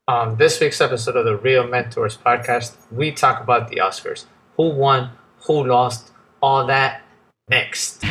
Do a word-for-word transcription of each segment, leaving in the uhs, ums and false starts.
On this week's episode of the Real Mentors podcast, we talk about the Oscars. Who won, who lost, all that next.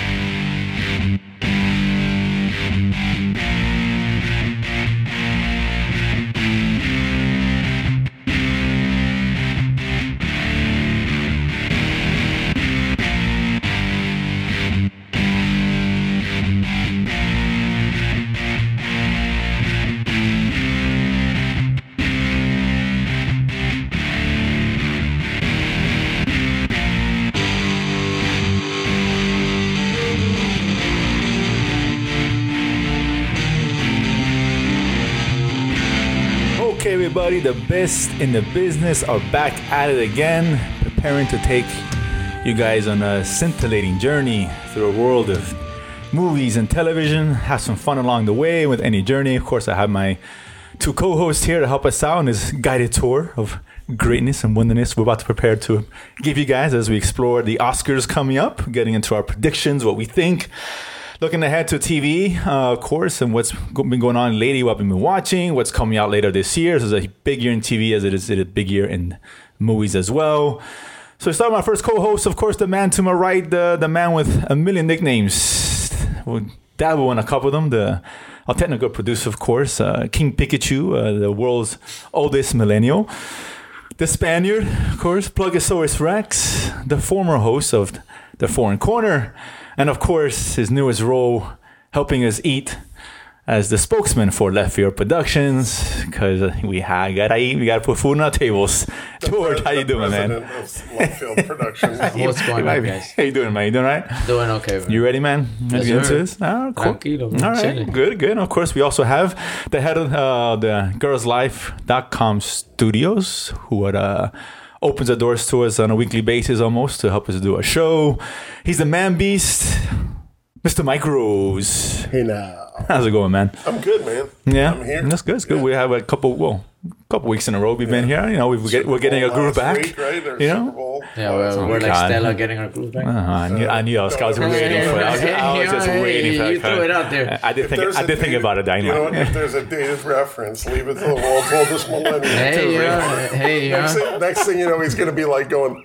Okay, everybody, the best in the business are back at it again, preparing to take you guys on a scintillating journey through a world of movies and television. Have some fun along the way with any journey. Of course, I have my two co-hosts here to help us out on this guided tour of greatness and wonderness we're about to prepare to give you guys as we explore the Oscars coming up, getting into our predictions, what we think. Looking ahead to T V, uh, of course, and what's been going on lately, what we've been watching, what's coming out later this year. This is a big year in T V as it is a big year in movies as well. So we start with my first co-host, of course, the man to my right, the, the man with a million nicknames. We'll dabble on a couple of them. The our technical producer, of course, uh, King Pikachu, uh, the world's oldest millennial. The Spaniard, of course, Plugosaurus Rex, the former host of The Foreign Corner. And of course, his newest role, helping us eat as the spokesman for Left Field Productions, because we ha- gotta eat, we gotta put food on our tables. The George, pre- how you doing, man? Of Left Field Productions. What's going on, guys? How you doing, man? You doing all right? Doing okay, man. You ready, man? Let's get into sir. this. Oh, cool. Tranquilo, man. All right, Chilling. good, good. Of course, we also have the head of uh, the girls life dot com studios, who would uh, opens the doors to us on a weekly basis almost to help us do a show. He's the man beast, Mister Mike Rose. Hey now. How's it going, man? I'm good, man. Yeah, I'm here. that's good. It's good. Yeah. We have a couple, well, a couple weeks in a row we've been here. You know, we've, get, we're getting a Bowl groove last back. Week, right? There's You Super know? Bowl. Yeah, we're, Oh, we're like God. Stella getting our groove back. Uh-huh. I knew, I knew I was, I was No, waiting for it. I was, I was just Hey, waiting for that. you threw it out there. I did If think. there's I a did think dated- about it, Dynamite. You know what? If there's a dated reference, leave it to the world's oldest millennium. Hey, yeah. Hey, Next, yeah. thing, next thing you know, he's going to be like going,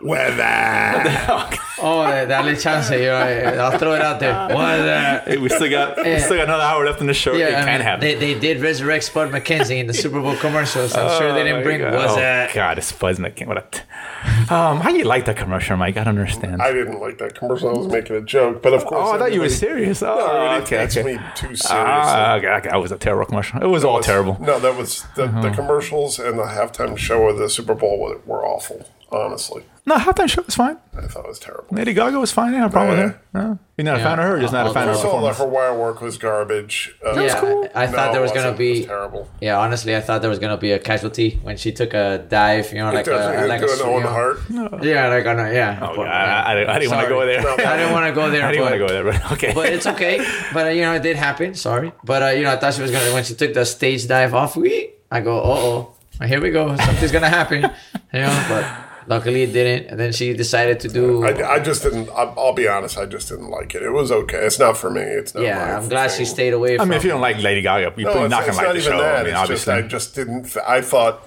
weather. Oh, eh, dale chance. You know, eh, I'll throw it out there. What? Uh, Hey, we still got we Yeah. still got another hour left in the show. yeah, it I can mean, happen. they, they did resurrect Spud McKenzie in the Super Bowl commercials. I'm sure they Oh, didn't my bring. God. Was oh, that? God, it's Buzz McKenzie. What a t- um, how you like that commercial, Mike? I don't understand. I didn't like that commercial. I was making a joke. But of course, oh, I thought you were everybody- serious. Oh, No, it okay, takes okay. me too seriously. Ah, okay, okay. That was a terrible commercial. It was all was- terrible. No, that was the, Uh-huh. the commercials and the halftime show of the Super Bowl were, were awful. Honestly, No, halftime show was fine. I thought it was terrible. Lady Gaga was fine. I had a problem Yeah. with her. No. You're not a Yeah. fan of her, or just not a fan of her First of all, performance? her wire work was garbage. Uh, Yeah, cool. I, I thought no, there was it gonna wasn't. It was be. terrible. Yeah, honestly, I thought there was gonna be a casualty when she took a dive. You know, like Doesn't a it like do a an Owen you know, Hart. Yeah, like on a, yeah. Oh, But, yeah, I, I, I didn't want to Sorry. go there. No, I didn't want to go there. I didn't want to but- go there, but okay. But it's okay. But uh, you know, it did happen. Sorry. But uh, you know, I thought she was gonna when she took the stage dive off. We, I go, uh oh, here we go. Something's gonna happen. You know, but luckily it didn't. And then she decided to do. I, I just didn't. I, I'll be honest. I just didn't like it. It was okay. It's not for me. It's not. yeah, my I'm glad thing. she stayed away. I From mean, if you don't like Lady Gaga, you're No, probably it's, not it's going to not like the even show. that. I mean, it's obviously. just I just didn't. I thought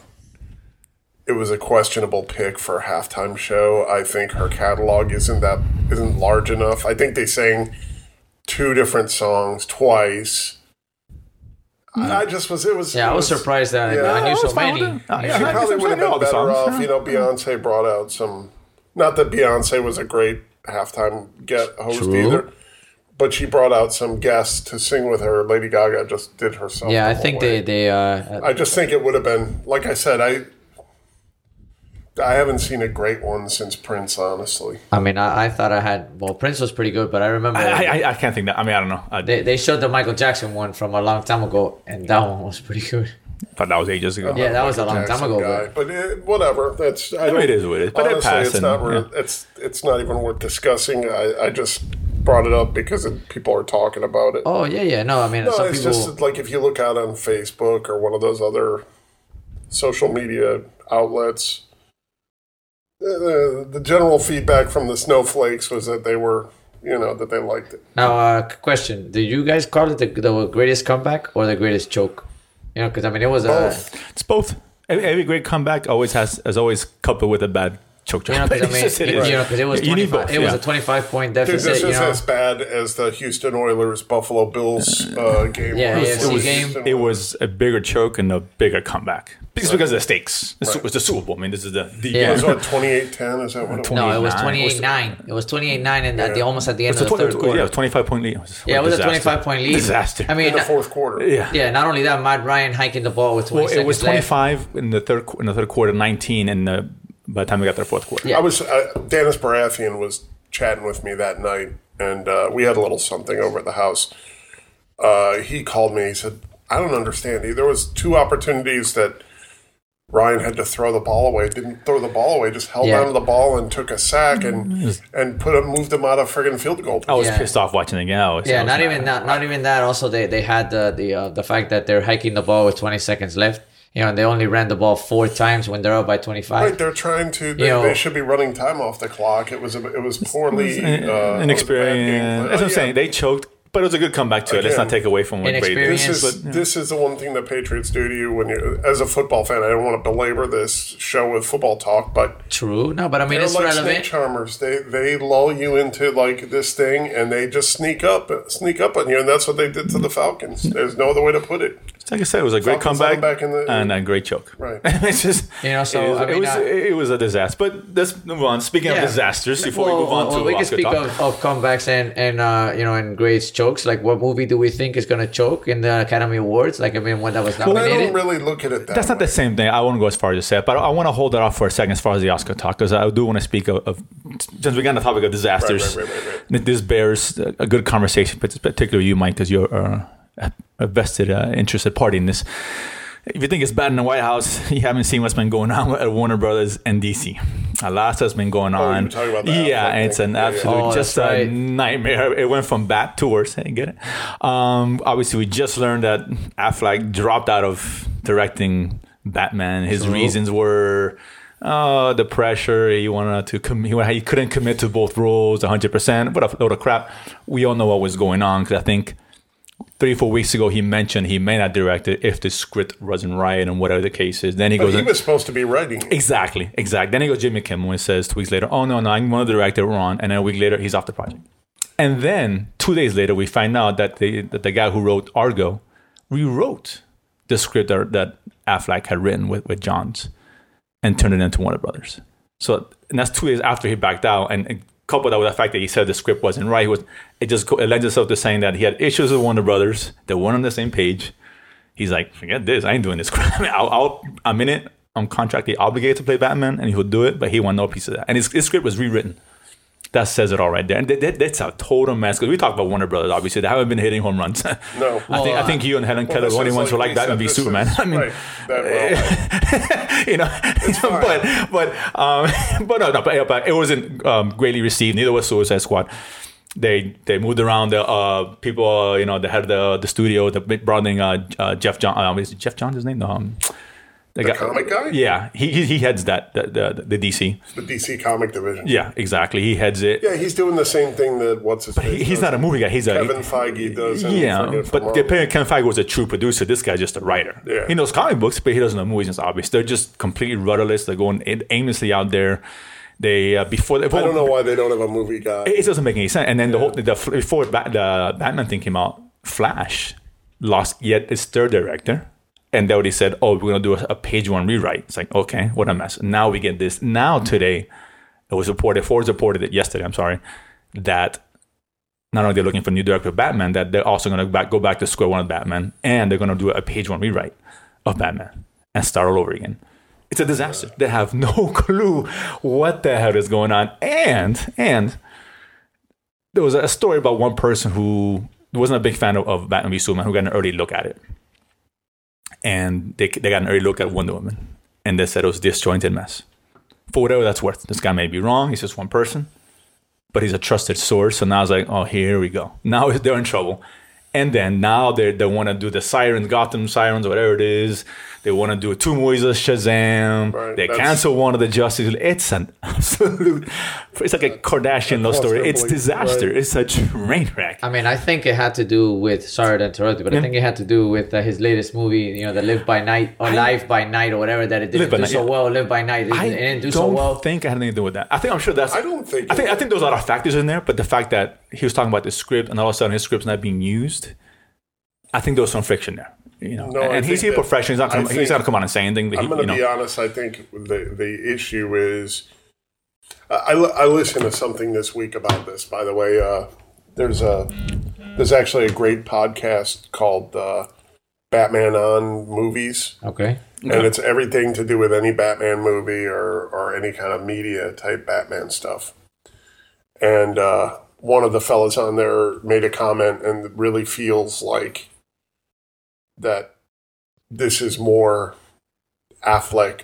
it was a questionable pick for a halftime show. I think her catalog isn't that isn't large enough. I think they sang two different songs twice. I, I just was. It was. yeah, it I was surprised that Yeah, I I knew was so fine many. with it. Uh, She yeah, probably I would have know all been the better songs, off. yeah. You know, Beyonce brought out some. Not that Beyonce was a great halftime get host True. either, but she brought out some guests to sing with her. Lady Gaga just did herself. Yeah, the I whole think way. they they. Uh, I just think it would have been like I said. I I haven't seen a great one since Prince, honestly. I mean, I, I thought I had. Well, Prince was pretty good, but I remember I, I, I can't think that. I mean, I don't know. I they they showed the Michael Jackson one from a long time ago, and that one was pretty good. thought that was ages ago. Yeah, that was a Michael long time Jackson ago, guy. But it, whatever. That's I I mean, don't, it is what it is. But it honestly, passed. it's and, not. yeah. worth It's it's not even worth discussing. I, I just brought it up because it, people are talking about it. Oh yeah, yeah. No, I mean, no, some it's people. just like if you look out on Facebook or one of those other social media outlets. The, the general feedback from the snowflakes was that they were, you know, that they liked it. Now, uh, question: do you guys call it the, the greatest comeback or the greatest choke? You know, because I mean, it was a Both. It's both. Every, every great comeback always has is always coupled with a bad choke job. You know, because I It's mean, just- it you is. know, because it was You need twenty-five, both, it was yeah. a twenty-five point Dude, deficit. this You is know, as bad as the Houston Oilers Buffalo Bills uh, game. Yeah, was. A F C It was game. Houston It Oilers. was a bigger choke and a bigger comeback. Just because of the stakes. It's, Right. it's the Super Bowl. I mean, this is the, the Yeah. It was what, twenty-eight ten? Is that what it was? no, it was twenty-eight nine. twenty-eight nine. It was twenty-eight nine, and at the Yeah. almost at the end It's a of the twenty, third quarter. yeah, twenty-five point lead. It was Yeah, it was a disaster. twenty-five point lead. Disaster. I mean, In the not- fourth quarter. yeah. yeah, not only that, Matt Ryan hiking the ball with twenty Well, it seconds was left. twenty-five in the third qu- in the third quarter, nineteen in the by the time we got to the fourth quarter. Yeah. I was uh, Dennis Baratheon was chatting with me that night, and uh, we had a little something over at the house. Uh, he called me. He said, "I don't understand. There was two opportunities that Ryan had to throw the ball away. Didn't throw the ball away. Just held Yeah. on to the ball and took a sack and and put him, moved him out of friggin' field goal. I was Yeah. pissed off watching the game. I was, I Yeah, was not mad. even not not even that. Also, they they had the the uh, the fact that they're hiking the ball with twenty seconds left. You know, and they only ran the ball four times when they're up by twenty-five. Right, they're trying to. They, You know- they should be running time off the clock. It was a, it was poorly uh, Inexperienced. That's what I'm yeah. saying. They choked, but it was a good comeback too. Let's Again, not take away from what Brady did. inexperience. This is But, this is the one thing the Patriots do to you when you, as a football fan. I don't want to belabor this show with football talk, but True. No, but I mean they're it's like snake relevant. charmers. They they lull you into like this thing, and they just sneak up, sneak up on you, and that's what they did to the Falcons. There's no other way to put it. like I said, it was a great Falcons had comeback them back in the- and a great choke. Right. it's just You know, so, it was, I mean, it, was uh, it was a disaster. But let's move on. Speaking Yeah. of disasters, before Well, we move on well, to we can Oscar speak talk. of, of comebacks and and uh, you know and great chokes. Like, what movie do we think is going to choke in the Academy Awards? Like, I mean, one that was But I nominated. don't really look at it that That's not way. the same thing. I won't go as far as to say it, but I, I want to hold that off for a second as far as the Oscar talk, because I do want to speak of, of since we got on the topic of disasters. Right, right, right, right, This bears a good conversation, but particularly you, Mike, because you're uh, a, a vested, uh, interested party in this. If you think it's bad in the White House, you haven't seen what's been going on at Warner Brothers and D C. A lot has been going Oh, you on. were talking about the yeah, Affleck it's thing. an Yeah, yeah. absolute Oh, just that's a right. nightmare. It went from bad to worse. Hey, get it? Um, obviously, we just learned that Affleck dropped out of directing Batman. His True. reasons were oh, the pressure. He wanted to. Com- he, he couldn't commit to both roles one hundred percent. What a load of crap. We all know what was going on, because I think three, four weeks ago, he mentioned he may not direct it if the script wasn't right and whatever the case is. Then he But goes, he was supposed to be writing. it. exactly, exactly. Then he goes Jimmy Kimmel and says two weeks later, oh, no, no, I'm going to direct it, we're on. And then a week later, he's off the project. And then two days later, we find out that the, that the guy who wrote Argo rewrote the script that, that Affleck had written with, with Johns and turned it into Warner Brothers. So, and that's two days after he backed out. And, and coupled that with the fact that he said the script wasn't right, he was, it just co- it lends itself to saying that he had issues with Warner Brothers. They weren't on the same page. He's like, forget this. I ain't doing this crap. I mean, I'll, I'll, I'm in it. I'm contractually obligated to play Batman, and he would do it, but he wanted no piece of that. And his, his script was rewritten. That says it all right there. And that, that, that's a total mess. Because we talk about Warner Brothers, obviously. They haven't been hitting home runs. No. I think I think you and Helen Well, Keller are this the only is ones who like like he Batman said, v this Superman. is- I mean, right. That, well, you know, fine. but but um, but no, no, but, but it wasn't um, greatly received. Neither was Suicide Squad. They they moved around the uh, people. Uh, you know, they had the the studio. The brought in uh, uh, Jeff John. Um, is Jeff John's his name? No, um, the comic guy? Yeah, he he, he heads that the, the the D C. The D C comic division. Yeah, exactly. He heads it. Yeah, he's doing the same thing that what's his He- face he's does. not a movie guy. He's a Kevin Feige does. and yeah, forget from but Marvel. the Ken Feige was a true producer. This guy's just a writer. Yeah. He knows comic books, but he doesn't know movies. It's obvious. They're just completely rudderless. They're going aim- aimlessly out there. They uh, before they, I don't know why they don't have a movie guy. It doesn't make any sense. And then the whole the, before Bat- the Batman thing came out, Flash lost yet its third director, and they already said, "Oh, we're gonna do a, a page one rewrite." It's like, okay, what a mess. Now we get this. Now today, it was reported. Forbes reported it yesterday. I'm sorry, that not only they're looking for a new director of Batman, that they're also gonna back, go back to square one of Batman, and they're gonna do a page one rewrite of Batman and start all over again. It's a disaster. They have no clue what the hell is going on. And and there was a story about one person who wasn't a big fan of, of Batman v Superman who got an early look at it. And they they got an early look at Wonder Woman. And they said it was a disjointed mess. For whatever that's worth. This guy may be wrong. He's just one person. But he's a trusted source. So now it's like, oh, here we go. Now they're in trouble. And then now they they want to do the sirens, Gotham sirens, whatever it is. They want to do two movies of Shazam. Right, they that's- cancel one of the Justice League. It's an absolute. It's like a Kardashian love story. It's Possibly, disaster. right. It's a train wreck. I mean, I think it had to do with, sorry to interrupt you, but I think it had to do with uh, his latest movie, you know, the Live by Night or I- Live by Night or whatever, that it didn't Live by do Night, so yeah. well. Live by Night, it, I it didn't do don't so well. think it had anything to do with that. I think I'm sure that's. I don't think I think it- I think there's a lot of factors in there, but the fact that he was talking about the script and all of a sudden his script's not being used, I think there was some friction there. You know, No, I and he's think a that- professional. He's not. I Gonna, he's think- not gonna come out and say anything. That I'm he, going you to know, be honest. I think the the issue is, I, I listened to something this week about this. By the way, uh, there's a there's actually a great podcast called uh, Batman on Movies, Okay. and it's everything to do with any Batman movie or or any kind of media type Batman stuff. And uh, one of the fellas on there made a comment, and it really feels like that this is more Affleck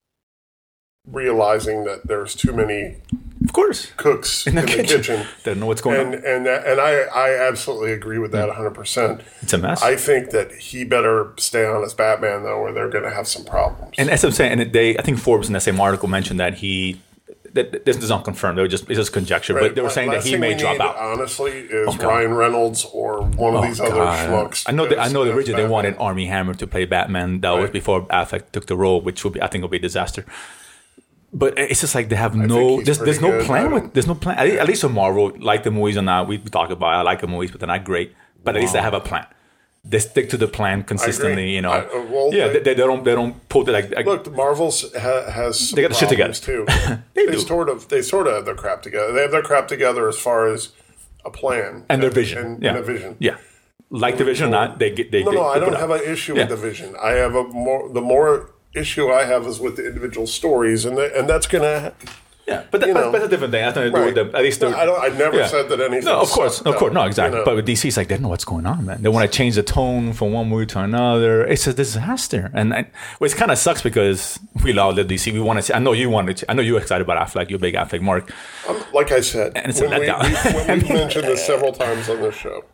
realizing that there's too many of course, cooks in the, in the kitchen, kitchen. they don't know what's going And on. and that, and I, I absolutely agree with that one hundred percent. It's a mess. I think that he better stay on as Batman, though, or they're going to have some problems. and as I'm saying, and they, I think Forbes in that same article mentioned that he. That, this is not confirmed. They were just it's just conjecture, Right. but they were saying that Last he thing may we drop need, out. Honestly, is Okay. Ryan Reynolds or one of Oh, these other God. schmucks. I know. That, I as- know. as Originally, they Batman. wanted Armie Hammer to play Batman. That was Right. before Affleck took the role, which would be, I think, will be a disaster. But it's just like they have think no. he's There's, there's pretty no good. plan I with. don't- There's no plan. At least, at least on Marvel, like the movies or not, we talk about. I like the movies, but they're not great. But at least they have a plan. They stick to the plan consistently. You know. I- uh, well, yeah, they- they, they don't. They don't pull it like. like Look, Marvel's ha- has some They got the shit problems too. They they do. sort of they sort of have their crap together. They have their crap together as far as a plan and their vision. and, yeah. and a vision. Yeah. Like the vision or not, they get. They, No, they, no, I they don't put have out. an issue Yeah. with the vision. I have a more the more issue I have is with the individual stories, and the, and that's gonna. Yeah, but, that, you but, know. but that's a different thing. That's nothing to do Right. with them. At least No, they're- I don't. I never yeah. said that anything. No, of course, sucked of course, up, no, exactly. you know. But with D C, it's like they don't know what's going on, man. They want to change the tone from one movie to another. It's a disaster, and I, well, it kind of sucks because we love the D C. We want to. See, I know you wanted. To, I know you're excited about Affleck. You're a big Affleck mark. Um, like I said, And it's a when we, letdown. we, when we've mentioned this several times on this show,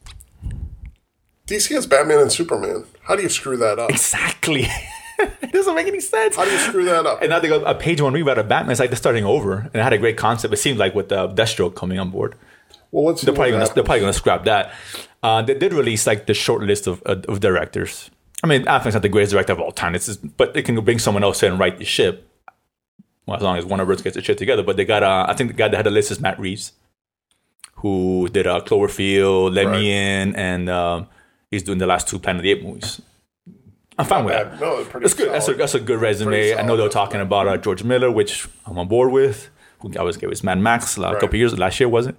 D C has Batman and Superman. How do you screw that up? Exactly. It doesn't make any sense. How do you screw that up? And now they got a page one rewrite of Batman. It's like they're starting over, and it had a great concept. It seems like with uh, Deathstroke coming on board. Well, let's. They're probably gonna, they're probably gonna scrap that. Uh, they did release like the short list of of, of directors. I mean, Affleck's not the greatest director of all time. It's just, but they can bring someone else in and write the ship. Well, as long as Warner Bros gets the shit together. But they got, uh, I think the guy that had the list is Matt Reeves, who did uh, Cloverfield, Let Right. Me In, and um, he's doing the last two Planet of the Apes movies. I'm fine with that. No, it's pretty. That's good. That's a, solid. that's a good resume. Pretty I know they were solid talking resume. about uh, George Miller, which I'm on board with. Who I was gave us Mad Max uh, a Right. couple years last year, was it?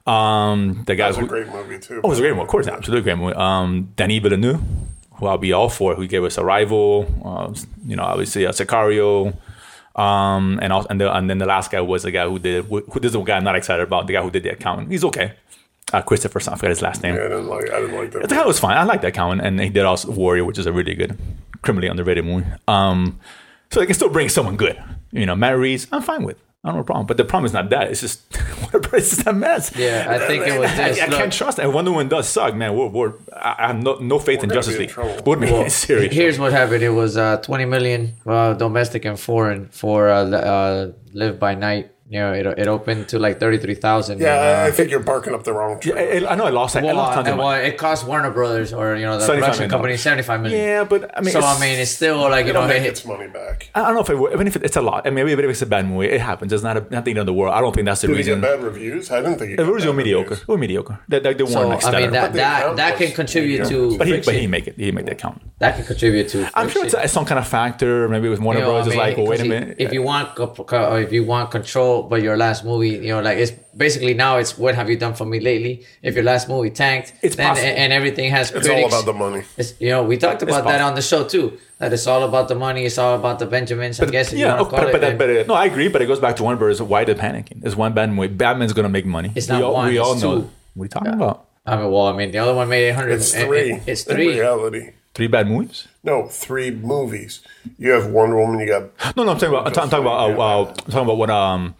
Um, the guy That was who a great movie too. oh, it was a great movie. Of course, absolutely great movie. Um, Denis Villeneuve, who I'll be all for, who gave us Arrival. Uh, you know, obviously uh, Sicario. Um, and also, and, the, and then the last guy was the guy who did who, who this is the guy I'm not excited about. The guy who did The Accountant. He's okay. Uh, Christopher, I forgot his last name. Yeah, I didn't like. I didn't like that. The guy was fine. I like that Accountant, and he did also Warrior, which is a really good, criminally underrated movie. Um, so they can still bring someone good. You know, Matt Reeves, I'm fine with. I don't have a problem. But the problem is not that. It's just it's just a mess. Yeah, I think it was I, this. I Look, can't trust that. Wonder Woman does suck, man. We're, we're, I I have no, no faith in gonna Justice be in League. trouble. Would be well, serious. here's what happened. It was uh, twenty million uh, domestic and foreign for uh, uh, Live by Night. You know, it, it opened to like thirty-three thousand. Yeah, I- I uh, think you're barking up the wrong tree. Yeah, I, I know I lost. I well, lost tons uh, of well, money. it cost Warner Brothers or you know the seventy-five production million company dollars. seventy-five million. Yeah, but I mean, So it's- I mean, it's still like you It'll know, make it, its money back. I don't know if it, even if it, it's a lot. I mean, maybe if it's a bad movie, it happens. It's not a, not the end of the world. I don't think that's the Did it reason. get bad reviews? I didn't think it It got was bad mediocre. reviews. It was mediocre. They, they, they so weren't like I mean stellar. that the that account that was can contribute to but he, but he friction. make it. He make the account. That can contribute to. I'm sure it's, friction. a, it's some kind of factor. Maybe with Warner You know, Bros. I It's mean, like, well, wait a 'cause you- minute. If you want, co- co- or if you want control, but your last movie, you know, like it's basically now it's what have you done for me lately? If your last movie tanked, It's then possible. and, and everything has It's critics. all about the money. It's, you know, we talked about that possible. on the show too. That it's all about the money. It's all about the Benjamins. I guess if you yeah, want to okay, call but, but, it. that, and- but uh, no, I agree. But it goes back to Warner Bros. Why they're panicking? It's one bad movie. Batman's gonna make money. It's we not all, one, We it's all know. two. What are you talking about? I mean, well, I mean, the other one made eight hundred. It's three. It's In three. reality. Three bad movies? No, three movies. You have Wonder Woman. You got No, no. I'm talking about. I'm, talking about. Uh, uh, I'm talking about what um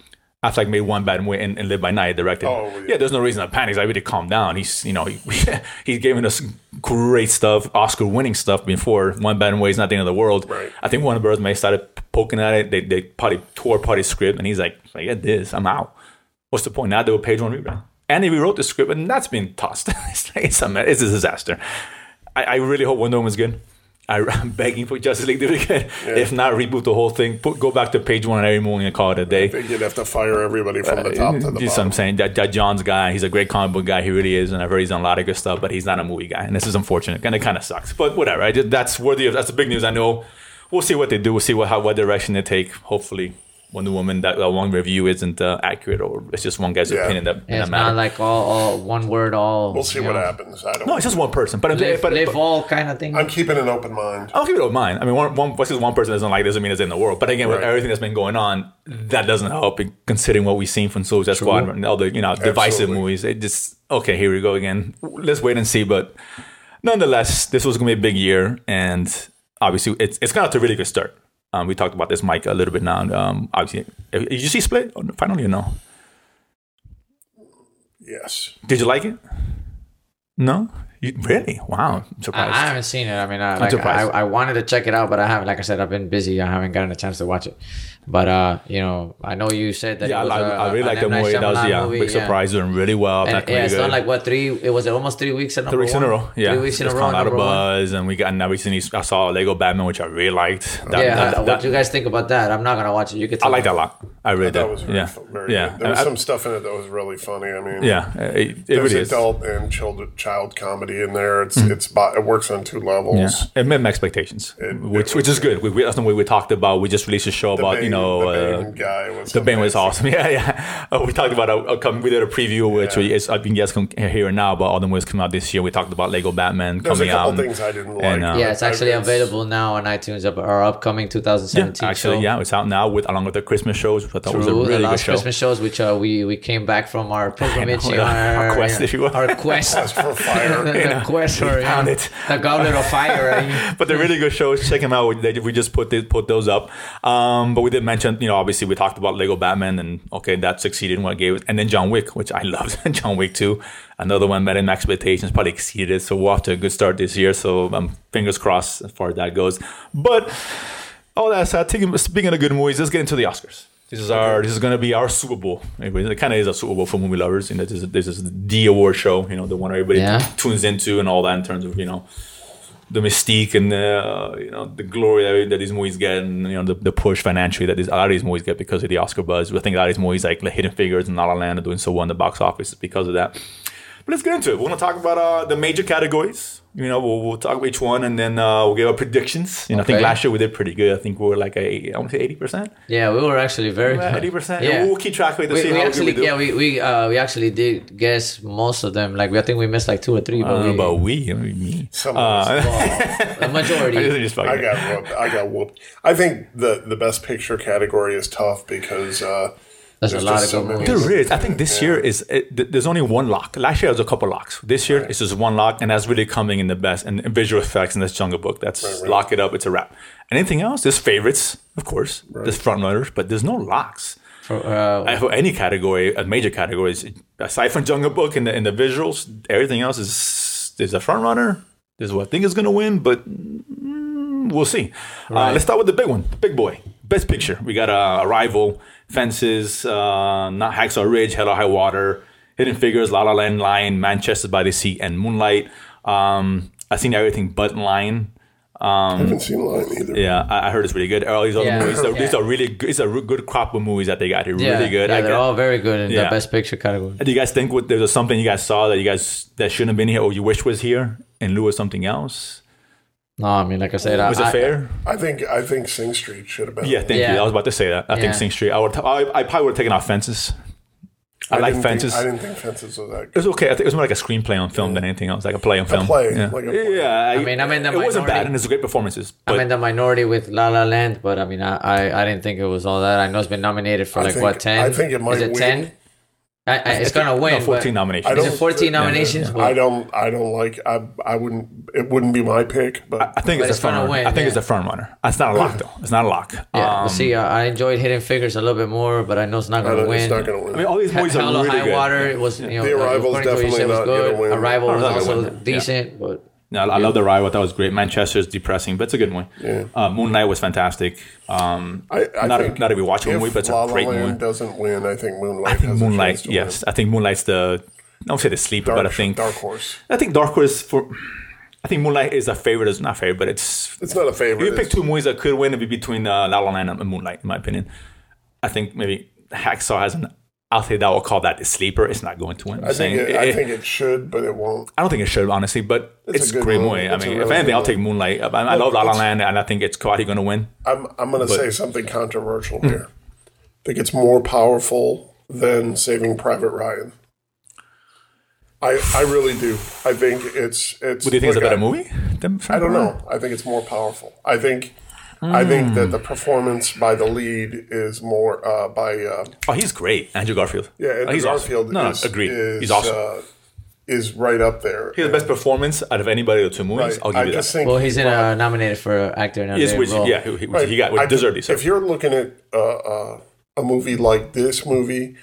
Affleck made One Bad Way and, and Live by Night, directed. Oh, yeah. yeah, there's no reason to panic. He's like, really calm down. He's, you know, he, he's giving us great stuff, Oscar-winning stuff before. One Bad Way is not the end of the world. Right. I think Warner Bros. may started poking at it. They they probably tore apart his script, and he's like, forget this, I'm out. What's the point? Now they do a page one rebrand. And he rewrote the script, and that's been tossed. it's, like, it's, a, it's a disaster. I, I really hope Wonder Woman's good. I, I'm begging for Justice League to be good. Yeah. If not, reboot the whole thing. Put, go back to page one every morning and call it a day. I think you'd have to fire everybody from the top uh, to the Just bottom. I'm saying that, that John's guy, he's a great comic book guy. He really is, and I've heard he's done a lot of good stuff. But he's not a movie guy, and this is unfortunate, and it kind of sucks. But whatever. I just, that's worthy of. That's the big news. I know. We'll see what they do. We'll see what how what direction they take. Hopefully, Wonder Woman, that uh, one review isn't uh, accurate, or it's just one guy's Yeah. opinion that, Yeah, that it's matters. not like all, all one word, all. We'll see you what know, happens. I don't. No, it's just one person. But, Live, but, live but all kind of thing. Oh, I'm keeping an open mind. I'll keep it in mind. I mean, one, one, just one person doesn't like it doesn't mean it's in the world. But again, with Right. everything that's been going on, that doesn't help. Considering what we've seen from Suicide Squad and all the you know divisive Absolutely. movies, it just okay. Here we go again. Let's wait and see. But nonetheless, this was going to be a big year, and obviously, it's it's got off to a really good start. Um, we talked about this, Mike, a little bit now. Um, obviously, did you see Split? Finally, or no? Yes. Did you like it? No? You, really? Wow. I'm I, surprised. I haven't seen it. I mean, I, like, I, surprised. I wanted to check it out, but I haven't. Like I said, I've been busy. I haven't gotten a chance to watch it. But uh, you know, I know you said that. yeah, it was I, a, I really an like the M. Night movie. That was Shyamalan yeah, movie, big yeah. surprise. Doing really well. And, Back yeah, really it's good. done like what three? It was almost three weeks in a Three weeks in a row. Yeah, Three weeks in a It's row. gone out of number one. buzz, and we got now recently. I saw Lego Batman, which I really liked. That, Yeah, that- uh, what that- do you guys think about that? I'm not gonna watch it. You could. I like that a lot. I really That did. was very, yeah, fu- very yeah. good. There was I- some stuff in it that was really funny. I mean, yeah, it, it there's really is. adult and child child comedy in there. It's it's bo- it works on two levels. Yeah, it met my expectations, It- which it which was is good. We, we, that's the way we talked about. We just released a show The about Bane, you know the uh, Bane guy was the Bane was amazing. awesome. Yeah, yeah. Uh, we talked about a, a come. We did a preview, which Yeah. we, it's, I think you guys can hear it now. But all the movies come out this year. We talked about Lego Batman There's coming a couple out. things I didn't like. and, uh, Yeah, it's actually I- available now on iTunes. Up our upcoming twenty Yeah, seventeen actually, show. yeah, it's out now with along with the Christmas shows. Which I thought was a True, really the good last show. Christmas shows, which uh, we we came back from our pilgrimage, know, our our, quest, if you will. our quest, for fire. the, the quest, or yeah, found it. the goblet of fire. Right? But they're really good shows. Check them out. We, they, we just put this, put those up. Um, but we did mention, you know, obviously we talked about Lego Batman, and okay, that succeeded in what it gave it. And then John Wick, which I loved. John Wick two, another one met in my expectations, probably exceeded it. So we're off to a good start this year. So um, fingers crossed as far as that goes. But all that aside, taking, speaking of good movies, let's get into the Oscars. This is our. This is going to be our Super Bowl. It kind of is a Super Bowl for movie lovers. You know, this is, this is the award show. You know, the one everybody Yeah. tunes into and all that in terms of you know the mystique and the uh, you know the glory that, that these movies get, and you know the, the push financially that these, a lot of these movies get because of the Oscar buzz. I think a lot of these movies like Hidden Figures and La La Land are doing so well in the box office because of that. But let's get into it. We're going to talk about uh, the major categories. You know, we'll, we'll talk about each one, and then uh, we'll give our predictions. You know, I think Okay. last year we did pretty good. I think we were like a, I want to say eighty percent. Yeah, we were actually very good. eighty percent. Yeah. And we'll keep track of it to We, see we how actually, good we do. yeah, we we uh, we actually did guess most of them. Like we, I think we missed like two or three, I but don't know we, about we. I mean, me. Some Uh, of us. well, the majority. I just fucking- I got whooped. I got whooped. I think the the best picture category is tough because uh, There's a lot just of so good many- movies. There is. I think this Yeah. year is it, th- there's only one lock. Last year there was a couple locks. This year it's just one lock, and that's really coming in the best and visual effects in this Jungle Book. That's Right, right. lock it up. It's a wrap. Anything else? There's favorites, of course. There's front runners, but there's no locks. For, uh, Uh, For any category, a major categories, aside from Jungle Book and the, and the visuals, everything else is there's a front runner. There's what I think is going to win, but mm, we'll see. Uh, let's start with the big one, the big boy, Best Picture. We got uh, Arrival, Fences, uh, Not Hacksaw Ridge, Hell or High Water, Hidden Figures, La La Land, Lion, Manchester by the Sea, and Moonlight. Um, I've seen everything but Lion. I haven't seen Lion either. Yeah, I, I heard it's really good. All these other Yeah. movies, they're- these Yeah. are really good. It's a re- good crop of movies that they got here. yeah, Really good. Yeah, I they're got- all very good in Yeah. the best picture category. Do you guys think what, there was something you guys saw that you guys that shouldn't have been here, or you wish was here, in lieu of something else? No, I mean, like I said, Was I, it fair? I think I think Sing Street should have been. Yeah, thank Yeah. you. I was about to say that. I think Yeah. Sing Street. I would. I, I probably would have taken off Fences. I, I like didn't Fences. Think, I didn't think Fences was that It good. was okay. I think it was more like a screenplay on film than anything else, like a play on film. play, yeah. like a play. Yeah, I, I mean, I'm in the it wasn't minority. bad, and it's great performances. But I'm in the minority with La La Land, but I mean, I, I, I didn't think it was all that. I know it's been nominated for I like think- what ten? I think it might Is it win. ten? I, I, it's gonna win. No, fourteen but- nominations. I Is don't- it fourteen nominations? Well, I don't. I don't like. I. I wouldn't. It wouldn't be my pick. But I think But it's, it's a front gonna runner. win, I think yeah. it's a front runner. It's not a lock though. It's not a lock. Yeah, Um, well, see, uh, I enjoyed Hidden Figures a little bit more, but I know it's not I going to don't, win. it's not going to win. I mean, all these He- movies are Hell or really High good. Water it was, you know, The Arrival's according to what you definitely said, was not good. gonna win. Arrival Oh, was not gonna also win, yeah. decent, but No, I I love the ride. That was great. Manchester is depressing, but it's a good one. Yeah. Uh, Moonlight was fantastic. Um, I, I not think a, not a rewatchable if movie, but it's La a La great Land movie. doesn't win, I think Moonlight. I think has a Moonlight. chance to Yes, win. I think Moonlight's the. I don't say the sleeper, Dark, but I think Dark Horse. I think Dark Horse for. I think Moonlight is a favorite. It's not favorite, but it's. It's not a favorite. If you pick It's- two movies that could win, it'd be between uh, La La Land and Moonlight, in my opinion. I think maybe Hacksaw has an. I'll say that. I'll call that the sleeper. It's not going to win. I'm I think. saying It, I it- think it should, but it won't. I don't think it should, honestly, but It's it's, a a good great movie. movie. I It's a mean, really if anything, good I'll take movie. Moonlight. I, I Look, love La La it's- Land, and I think it's Kawhi going to win. I'm. I'm going to But- say something controversial here. I think it's more powerful than Saving Private Ryan. I. I really do. I think it's. It's. What do you think is a look, better I- movie? Than I don't know. I think it's more powerful. I think. I think that the performance by the lead is more uh, by. Uh, Oh, he's great, Andrew Garfield. yeah, oh, Andrew he's Garfield. Awesome. No, is, no, agreed. Is, he's awesome. Uh, is right up there. He has the best performance out of anybody of the two movies. Right. I'll give I you just that. think. well, he's in a nominated for actor in a Yes, which, role. yeah, he, he, Right. he got I what deserved it. If So. you're looking at uh, uh, a movie like this movie,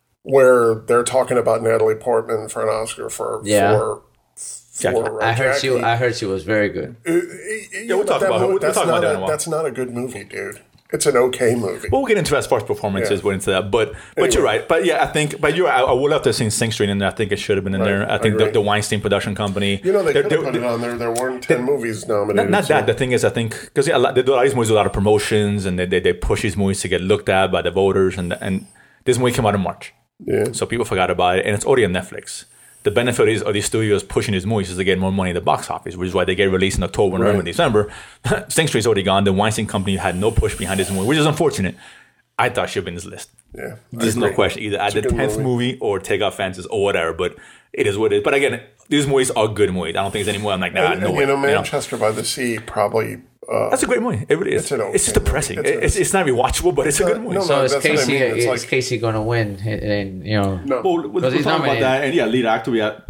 where they're talking about Natalie Portman for an Oscar for Yeah. for, for uh, I heard she. Jackie, I heard she was very good. uh, yeah, we'll but talk that about it. mo- We'll that's talk about not that in a- a while. That's not a good movie, dude. It's an okay movie. We'll get into as far as performances, Yeah. we'll into that. But but Anyway. you're right. But yeah, I think. But you're. I, I would love to have seen Sing Street in there. I think it should have been in Right. there. I I think the, agree. the Weinstein production company. You know, they they're- could have they're- put it on there. There weren't ten movies Not, nominated. not so- that. The thing is, I think because yeah, a lot- they do a lot of these movies with a lot of promotions, and they, they they push these movies to get looked at by the voters, and and this movie came out in March, Yeah. so people forgot about it, and it's already on Netflix. The benefit is of these studios pushing these movies is to get more money in the box office, which is why they get released in October, November, Right. December. Sing Street's already gone. The Weinstein Company had no push behind this movie, which is unfortunate. I thought it should have been this list. Yeah. I There's no agree. question. Either add It's a the good tenth movie. movie or take out Fences or whatever, but it is what it is. But again, these movies are good movies. I don't think there's any more. I'm like, nah, And, no and, way. you know, You know? Manchester by the Sea probably. Uh, That's a great movie. It really is. It's an okay It's just movie. depressing. It's a- It's, it's not rewatchable, but it's a No, good movie. no, So is that's what I Casey? mean. It's Is like- Casey going to win? And, and, you know, no. Well, we'll, we'll Because he's talk about nominated. that. And yeah, lead actor, we had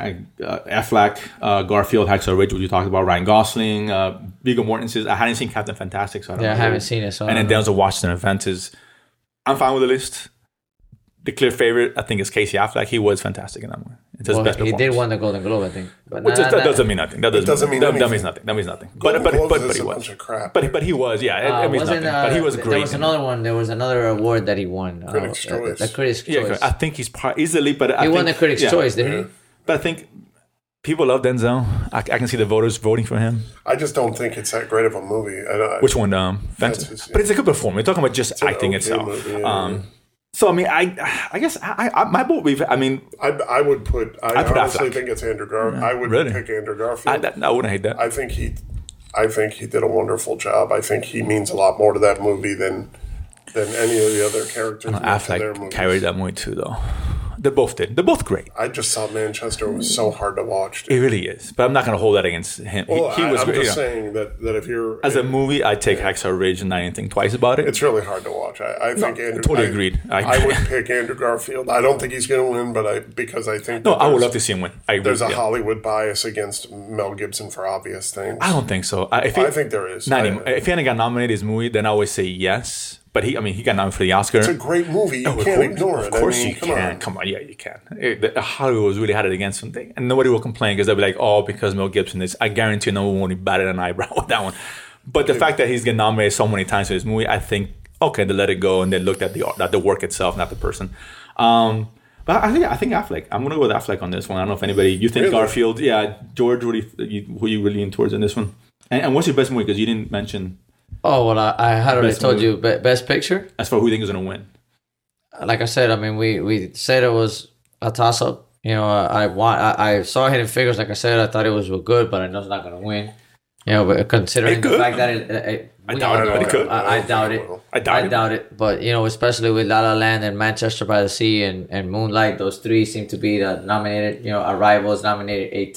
uh, Affleck, uh, Garfield, Hacksaw Ridge, what you talked about, Ryan Gosling, uh, Viggo Mortensen. I hadn't seen Captain Fantastic, so I don't yeah, I know. haven't seen it. So I And then don't know. Denzel Washington and Fences. I'm fine with the list. The clear favorite, I think, is Casey Affleck. He was fantastic in that movie. It's his Well, best he performance. did win the Golden Globe, I think. But Which not- is- that not- doesn't mean nothing. That doesn't, doesn't mean, mean that, that means anything. nothing. That means nothing. Golden but but Globes but, is but he a was. bunch of crap. But but he was. Yeah, it, Uh, it means wasn't, nothing. uh, but he was There great. was in another one. There was another award that he won. uh, Critics' uh, Choice. The Critics' Yeah, Choice. I think he's part easily, but I he think, won the Critics' yeah. Choice, didn't he? But I think people love Denzel. I, I can see the voters voting for him. I just don't think it's that great of a movie. I, I, Which one? Um, Fences. Fences, yeah. But it's a good performance. We're talking about just an acting okay itself. movie, yeah. um, so I mean, I I guess I, I my vote. We've. I mean, I, I would put. I I'd put honestly Affleck. think it's Andrew Garfield. I would Really? pick Andrew I, Garfield. that, I wouldn't hate that. I think he, I think he did a wonderful job. I think he means a lot more to that movie than than any of the other characters. meant to their Affleck movies. carried that movie too, though. They both did. They're both great. I just thought Manchester was so hard to watch. dude. It really is. But I'm not going to hold that against him. He- Well, he, I, was I'm great. just yeah. saying that, that if you're As a movie, I'd take Hacksaw Ridge and not even think twice about it. it's really hard to watch. I, I think Andrew. totally I, agreed. I- I, would pick Andrew Garfield. I don't think he's going to win, but I because I think no, that I would there's- love to see him win. I agree. There's a yeah. Hollywood bias against Mel Gibson for obvious things. I don't think so. I, if he, I think there is. Not I- anymore. If he hadn't got nominated his movie, then I always say yes. But he, I mean, he got nominated for the Oscar. It's a great movie. You Oh, of can't course- ignore it. Of course I mean, you come can. on. Come on, yeah, you can. It, the, Hollywood was really had it against something, and nobody will complain because they'll be like, "Oh, because Mel Gibson is." I guarantee no one will batted an eyebrow with that one. But the fact that he's getting nominated so many times for his movie, I think okay, they let it go and they looked at the art- at the work itself, not the person. Um, but I think I think Affleck. I'm gonna go with Affleck on this one. I don't know if anybody you think Really? Garfield. Yeah, George, what do you, you, who you really lean towards in this one? And, and what's your best movie? Because you didn't mention Oh well, I, I had already Best told movie. you be- best picture. as for who you think is gonna win. Like I said, I mean, we we said it was a toss up. You know, I, I want. I, I saw Hidden Figures. Like I said, I thought it was good, but I know it's not going to win. You know, but considering It the could. fact that it, it, I we doubt all it, but know it could. I, I doubt it. I doubt I it. doubt it. But you know, especially with La La Land and Manchester by the Sea and, and Moonlight, those three seem to be the nominated. You know, Arrival is nominated eight times.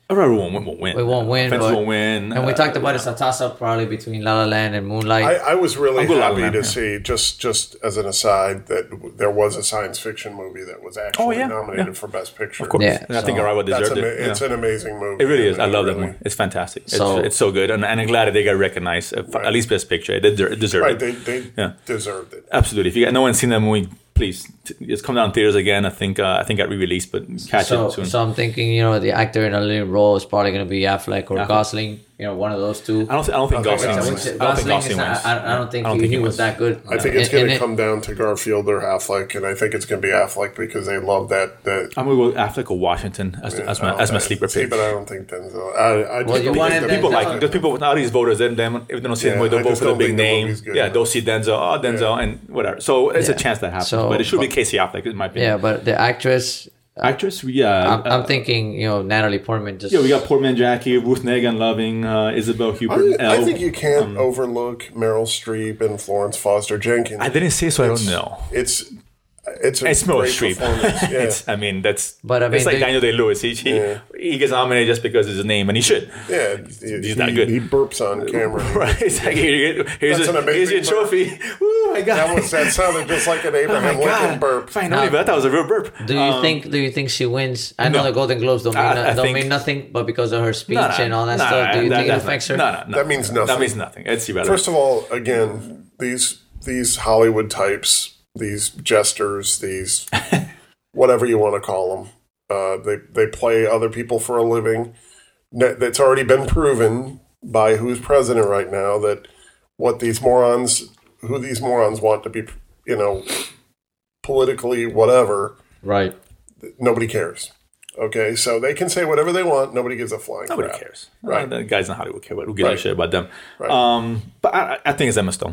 Whoever won't win, won't win. We won't win, Fences but- won't win. And we Uh, talked about it's a toss-up probably between La La Land and Moonlight. I, I was really I'll go La La happy Land, to yeah. see, just just as an aside, that there was a science fiction movie that was actually Oh, yeah, nominated yeah. for Best Picture. Of course. Yeah, And I think so- Arrival That's deserved ama- it. It's yeah. an amazing movie. It really is. I mean, love it that really- movie. It's fantastic. It's, So- it's so good, and, and I'm glad that they got recognized. uh, for At least Best Picture. It deserved, it deserved Right, it. they, they Yeah. deserved it. Absolutely. If you got no one's seen that movie, please t- it's come down in theaters again. I think uh, I think got re-released, but catch so, it soon. so I'm thinking, you know, the actor in a lead role is probably going to be Affleck or Affleck. Gosling. You know, one of those two. I don't. Th- I don't think I think Gosling Gosling wins. wins. I don't think Gosling Gosling is wins. not- I, I don't think, I don't he, think he he was wins. that good. I think Uh, it's and- going and to it- come down to Garfield or Affleck, and I think it's going to be Affleck because they love that. that I'm gonna go Affleck or Washington as, as my as my sleeper See, pick. but I don't think Denzel. I, I Well, just you don't wanted think that- People Denzel. like him. There's people now these voters. Then them if they don't see Yeah, the movie, they'll I vote just for the don't big think the name. movie's good Yeah, enough. they'll see Denzel. Oh, Denzel, and whatever. So it's a Yeah. chance that happens. So- but it should be Casey Affleck, in my opinion. yeah, but the actress, Actress, yeah. I'm, I'm uh, thinking, you know, Natalie Portman. Just Yeah, we got Portman Jackie, Ruth Negin Loving, uh, Isabel Hubert. I, I Elle. think you can't overlook Meryl Streep and Florence Foster Jenkins. I didn't say so. I don't It's- know. It's it's a It's Meryl great Streep. performance. Yeah. It's, I mean, that's. But, I mean, it's like they- Daniel Day Lewis. He he, Yeah. he gets nominated just because it's his name, and he should. yeah, He's he, not good. He burps on camera. Right? It's like here, here's, That's a, an amazing here's your burp. trophy. Oh my god! That was that sounded just like an oh Abraham my Lincoln god! burp. Fine, Now- only, but that was a real burp. Do you Um, think? Do you think she wins? I know no. the Golden Globes don't mean, I- no- I don't think- mean nothing, but because of her speech no, no, and all that no, stuff, do you that- think it that's affects not- her? No, no, no. That means nothing. That means nothing. It's irrelevant. First of all, again, these these Hollywood types, these jesters, these whatever you want to call them, uh, they they play other people for a living. Ne- It's already been proven by who's president right now that what these morons, who these morons want to be, you know, politically whatever, Right. nobody cares. Okay, so they can say whatever they want. Nobody gives a flying Nobody crap. cares. Right. Uh, the guys in Hollywood care. Who gives Right. a shit about them? Right. Um, but I, I think it's Emma Stone.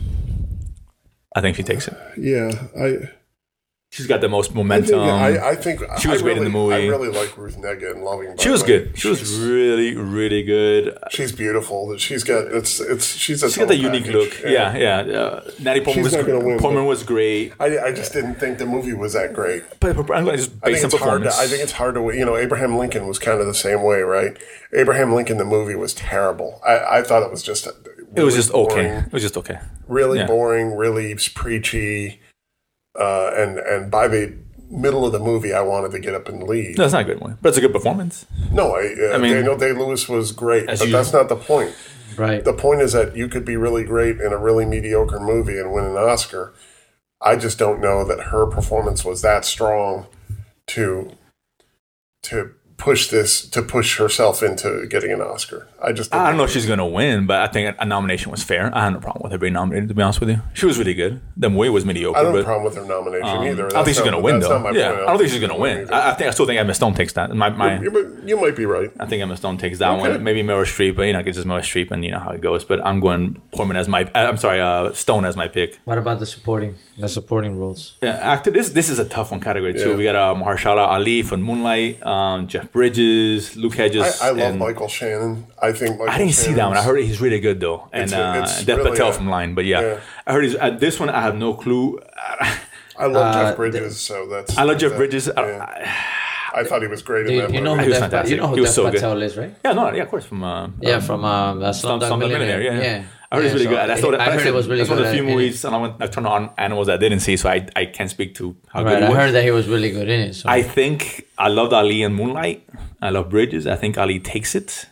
I think she takes it. Yeah, I. She's got the most I think, momentum. I, I think she was I great in really, the movie. I really like Ruth Negga in Loving. by she was the way. good. She was She's- really, really good. She's beautiful. She's got it's it's she's a She got the total unique package. look. Yeah, yeah. Uh, Natalie Portman She's was not gonna win, Portman but- was great. I, I just didn't think the movie was that great. But I'm going to just I based think on it's hard. To, performance. I think it's hard to you know Abraham Lincoln was kind of the same way, right? Abraham Lincoln the movie was terrible. I, I thought it was just really it was just boring, okay. It was just okay. really Yeah. boring, really preachy, uh, and and by the middle of the movie, I wanted to get up and leave. No, it's not a good one, but it's a good performance. No, I, uh, I mean- Daniel Day Lewis was great, but As that's usual. not the point. Right. The point is that you could be really great in a really mediocre movie and win an Oscar. I just don't know that her performance was that strong to to push this to push herself into getting an Oscar. I just I don't know if she's going to win, but I think a nomination was fair. I had no problem with her being nominated, to be honest with you. She was really good. The movie was mediocre. I don't have but, a problem with her nomination um, either. I don't think she's That's going not- to win, that's though. not my Yeah, point. I don't think she's going to win. either. I, I think I still think Emma Stone takes that. My, my, You, but you might be right. I think Emma Stone takes that Okay. one. Maybe Meryl Streep, but you know, it's just Meryl Streep, and you know how it goes. But I'm going Portman as my. I'm sorry, uh, Stone as my pick. What about the supporting the supporting roles? Yeah, actor. This this is a tough one category too. Yeah. We got uh, Mahershala Ali from Moonlight, um, Jeff Bridges, Luke Hedges. I, I love and- Michael Shannon. I think Michael I didn't see that one. I Shannon's- heard he's really good though, and It's- uh, it's Dev really Patel a- from Line. But yeah, yeah. I heard he's, uh, this one. I have no clue. I love Uh, Jeff Bridges, so that's I love Jeff that- Bridges. I- yeah. I thought he was great Do in you, that you know movie. who He was Dev, fantastic. you know who He was Dev so good. Patel is, right? Yeah, no, yeah, of course from uh, Yeah, um, from um, uh, Slum- Slumdog Slumdog Millionaire. Millionaire. Yeah, Yeah, I heard he's Yeah, really so good. I, saw that, I heard actually, it was really that's good. one of the few at- movies, and I, went, I turned on animals that I didn't see, so I I can't speak to how Right, good it I was. heard that he was really good in it. So. I think I loved Ali in Moonlight. I love Bridges. I think Ali takes it.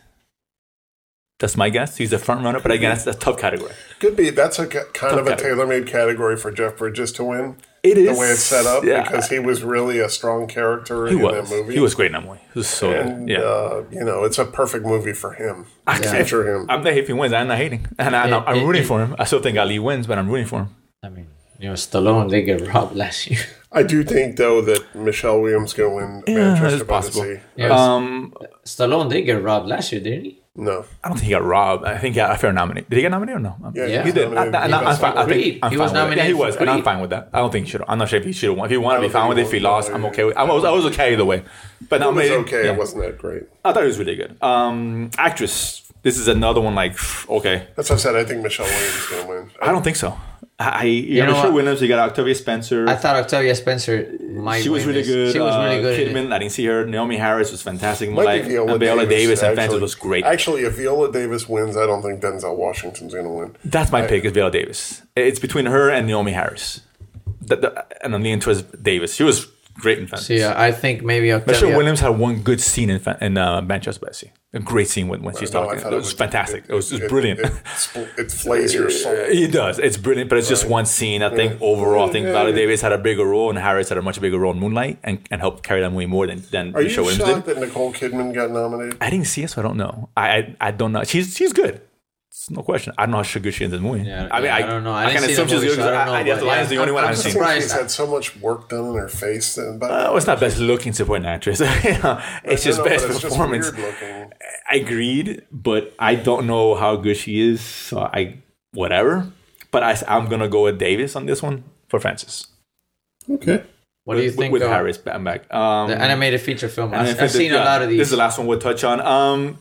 That's my guess. He's the front runner, but again, that's a tough category. Could be. That's a ca- kind Tough of a category. tailor-made category for Jeff Bridges to win. It is the way it's set up yeah. because he was really a strong character He in was. that movie. He was great in that movie. He was so and good. Yeah. uh, you know, it's a perfect movie for him. I- To feature him. I'm not if he wins. I'm not hating, and I, It- I'm, I'm it- rooting it- for him. I still think Ali wins, but I'm rooting for him. I mean, you know, Stallone they get robbed last year. I do think though that Michelle Williams going to win Yeah, Manchester it's by the possible. Sea. Yeah, Um, Stallone did get robbed last year, didn't he? No, I don't think he got robbed. I think he got a fair nomination. Did he get nominated or no? yeah, Yeah. He did. I, nominated. I, He I'm got fine. I Creed. think I'm He fine was with it. Yeah, nominated he for was, and I'm Creed. fine with that. I don't think he should. I'm not sure if he should have won. If he won, I'd I be don't fine think with it. he If he won. lost, No, I'm yeah. okay with. I was, I was okay either way. But it was nominated, okay. yeah. It wasn't that great. I thought it was really good. Um, actress. This is another one. Like, okay, That's what I said. I think Michelle Williams is going to win. I don't think so. I you, know know Michelle what? Williams. You got Octavia Spencer. I thought Octavia Spencer might she was win really this. good. She was really Uh, good. in it. Kidman, I didn't see her. Naomi Harris was fantastic. Might Like, be Viola, and Viola Davis, and actually. Francis was great. Actually, if Viola Davis wins, I don't think Denzel Washington's going to win. That's my pick. Is Viola Davis. It's between her and Naomi Harris. The, the, and I'm leaning towards Davis. She was great in Fences. So yeah, I think maybe Octavia. Michelle Williams had one good scene in in uh, Manchester by the Sea. A great scene when, when she's No, I talking. thought It was fantastic. It, was just brilliant. It, it, it flays your soul. It does. It's brilliant, but it's just one scene. I think overall, I think Yeah. Viola Davis had a bigger role, and Harris had a much bigger role in Moonlight, and, and helped carry that movie more than than Are you Michelle Williams shocked did. that Nicole Kidman got nominated? I didn't see it, so I don't know. I I, I don't know. She's she's good. It's no question. I don't know how good she is in this movie. Yeah, I mean, yeah, I, I don't know. I I, didn't can see assume the she's movie, good. so I don't I, know, I, guess but the Lion's yeah, the only I'm- one I'm I've seen. surprised. She's had so much work done on her face. And, but, Uh, well, it's not best looking supporting actress. You know, it's just No, no, best but it's just performance. weird looking. I agreed, but I don't know how good she is. So I whatever. But I, I'm gonna go with Davis on this one for Francis. Okay. What do you With- think with of Harris? I'm back. Um, the animated feature film? and I I've, think I've that- seen yeah, a lot of these. This is the last one we'll touch on. Um,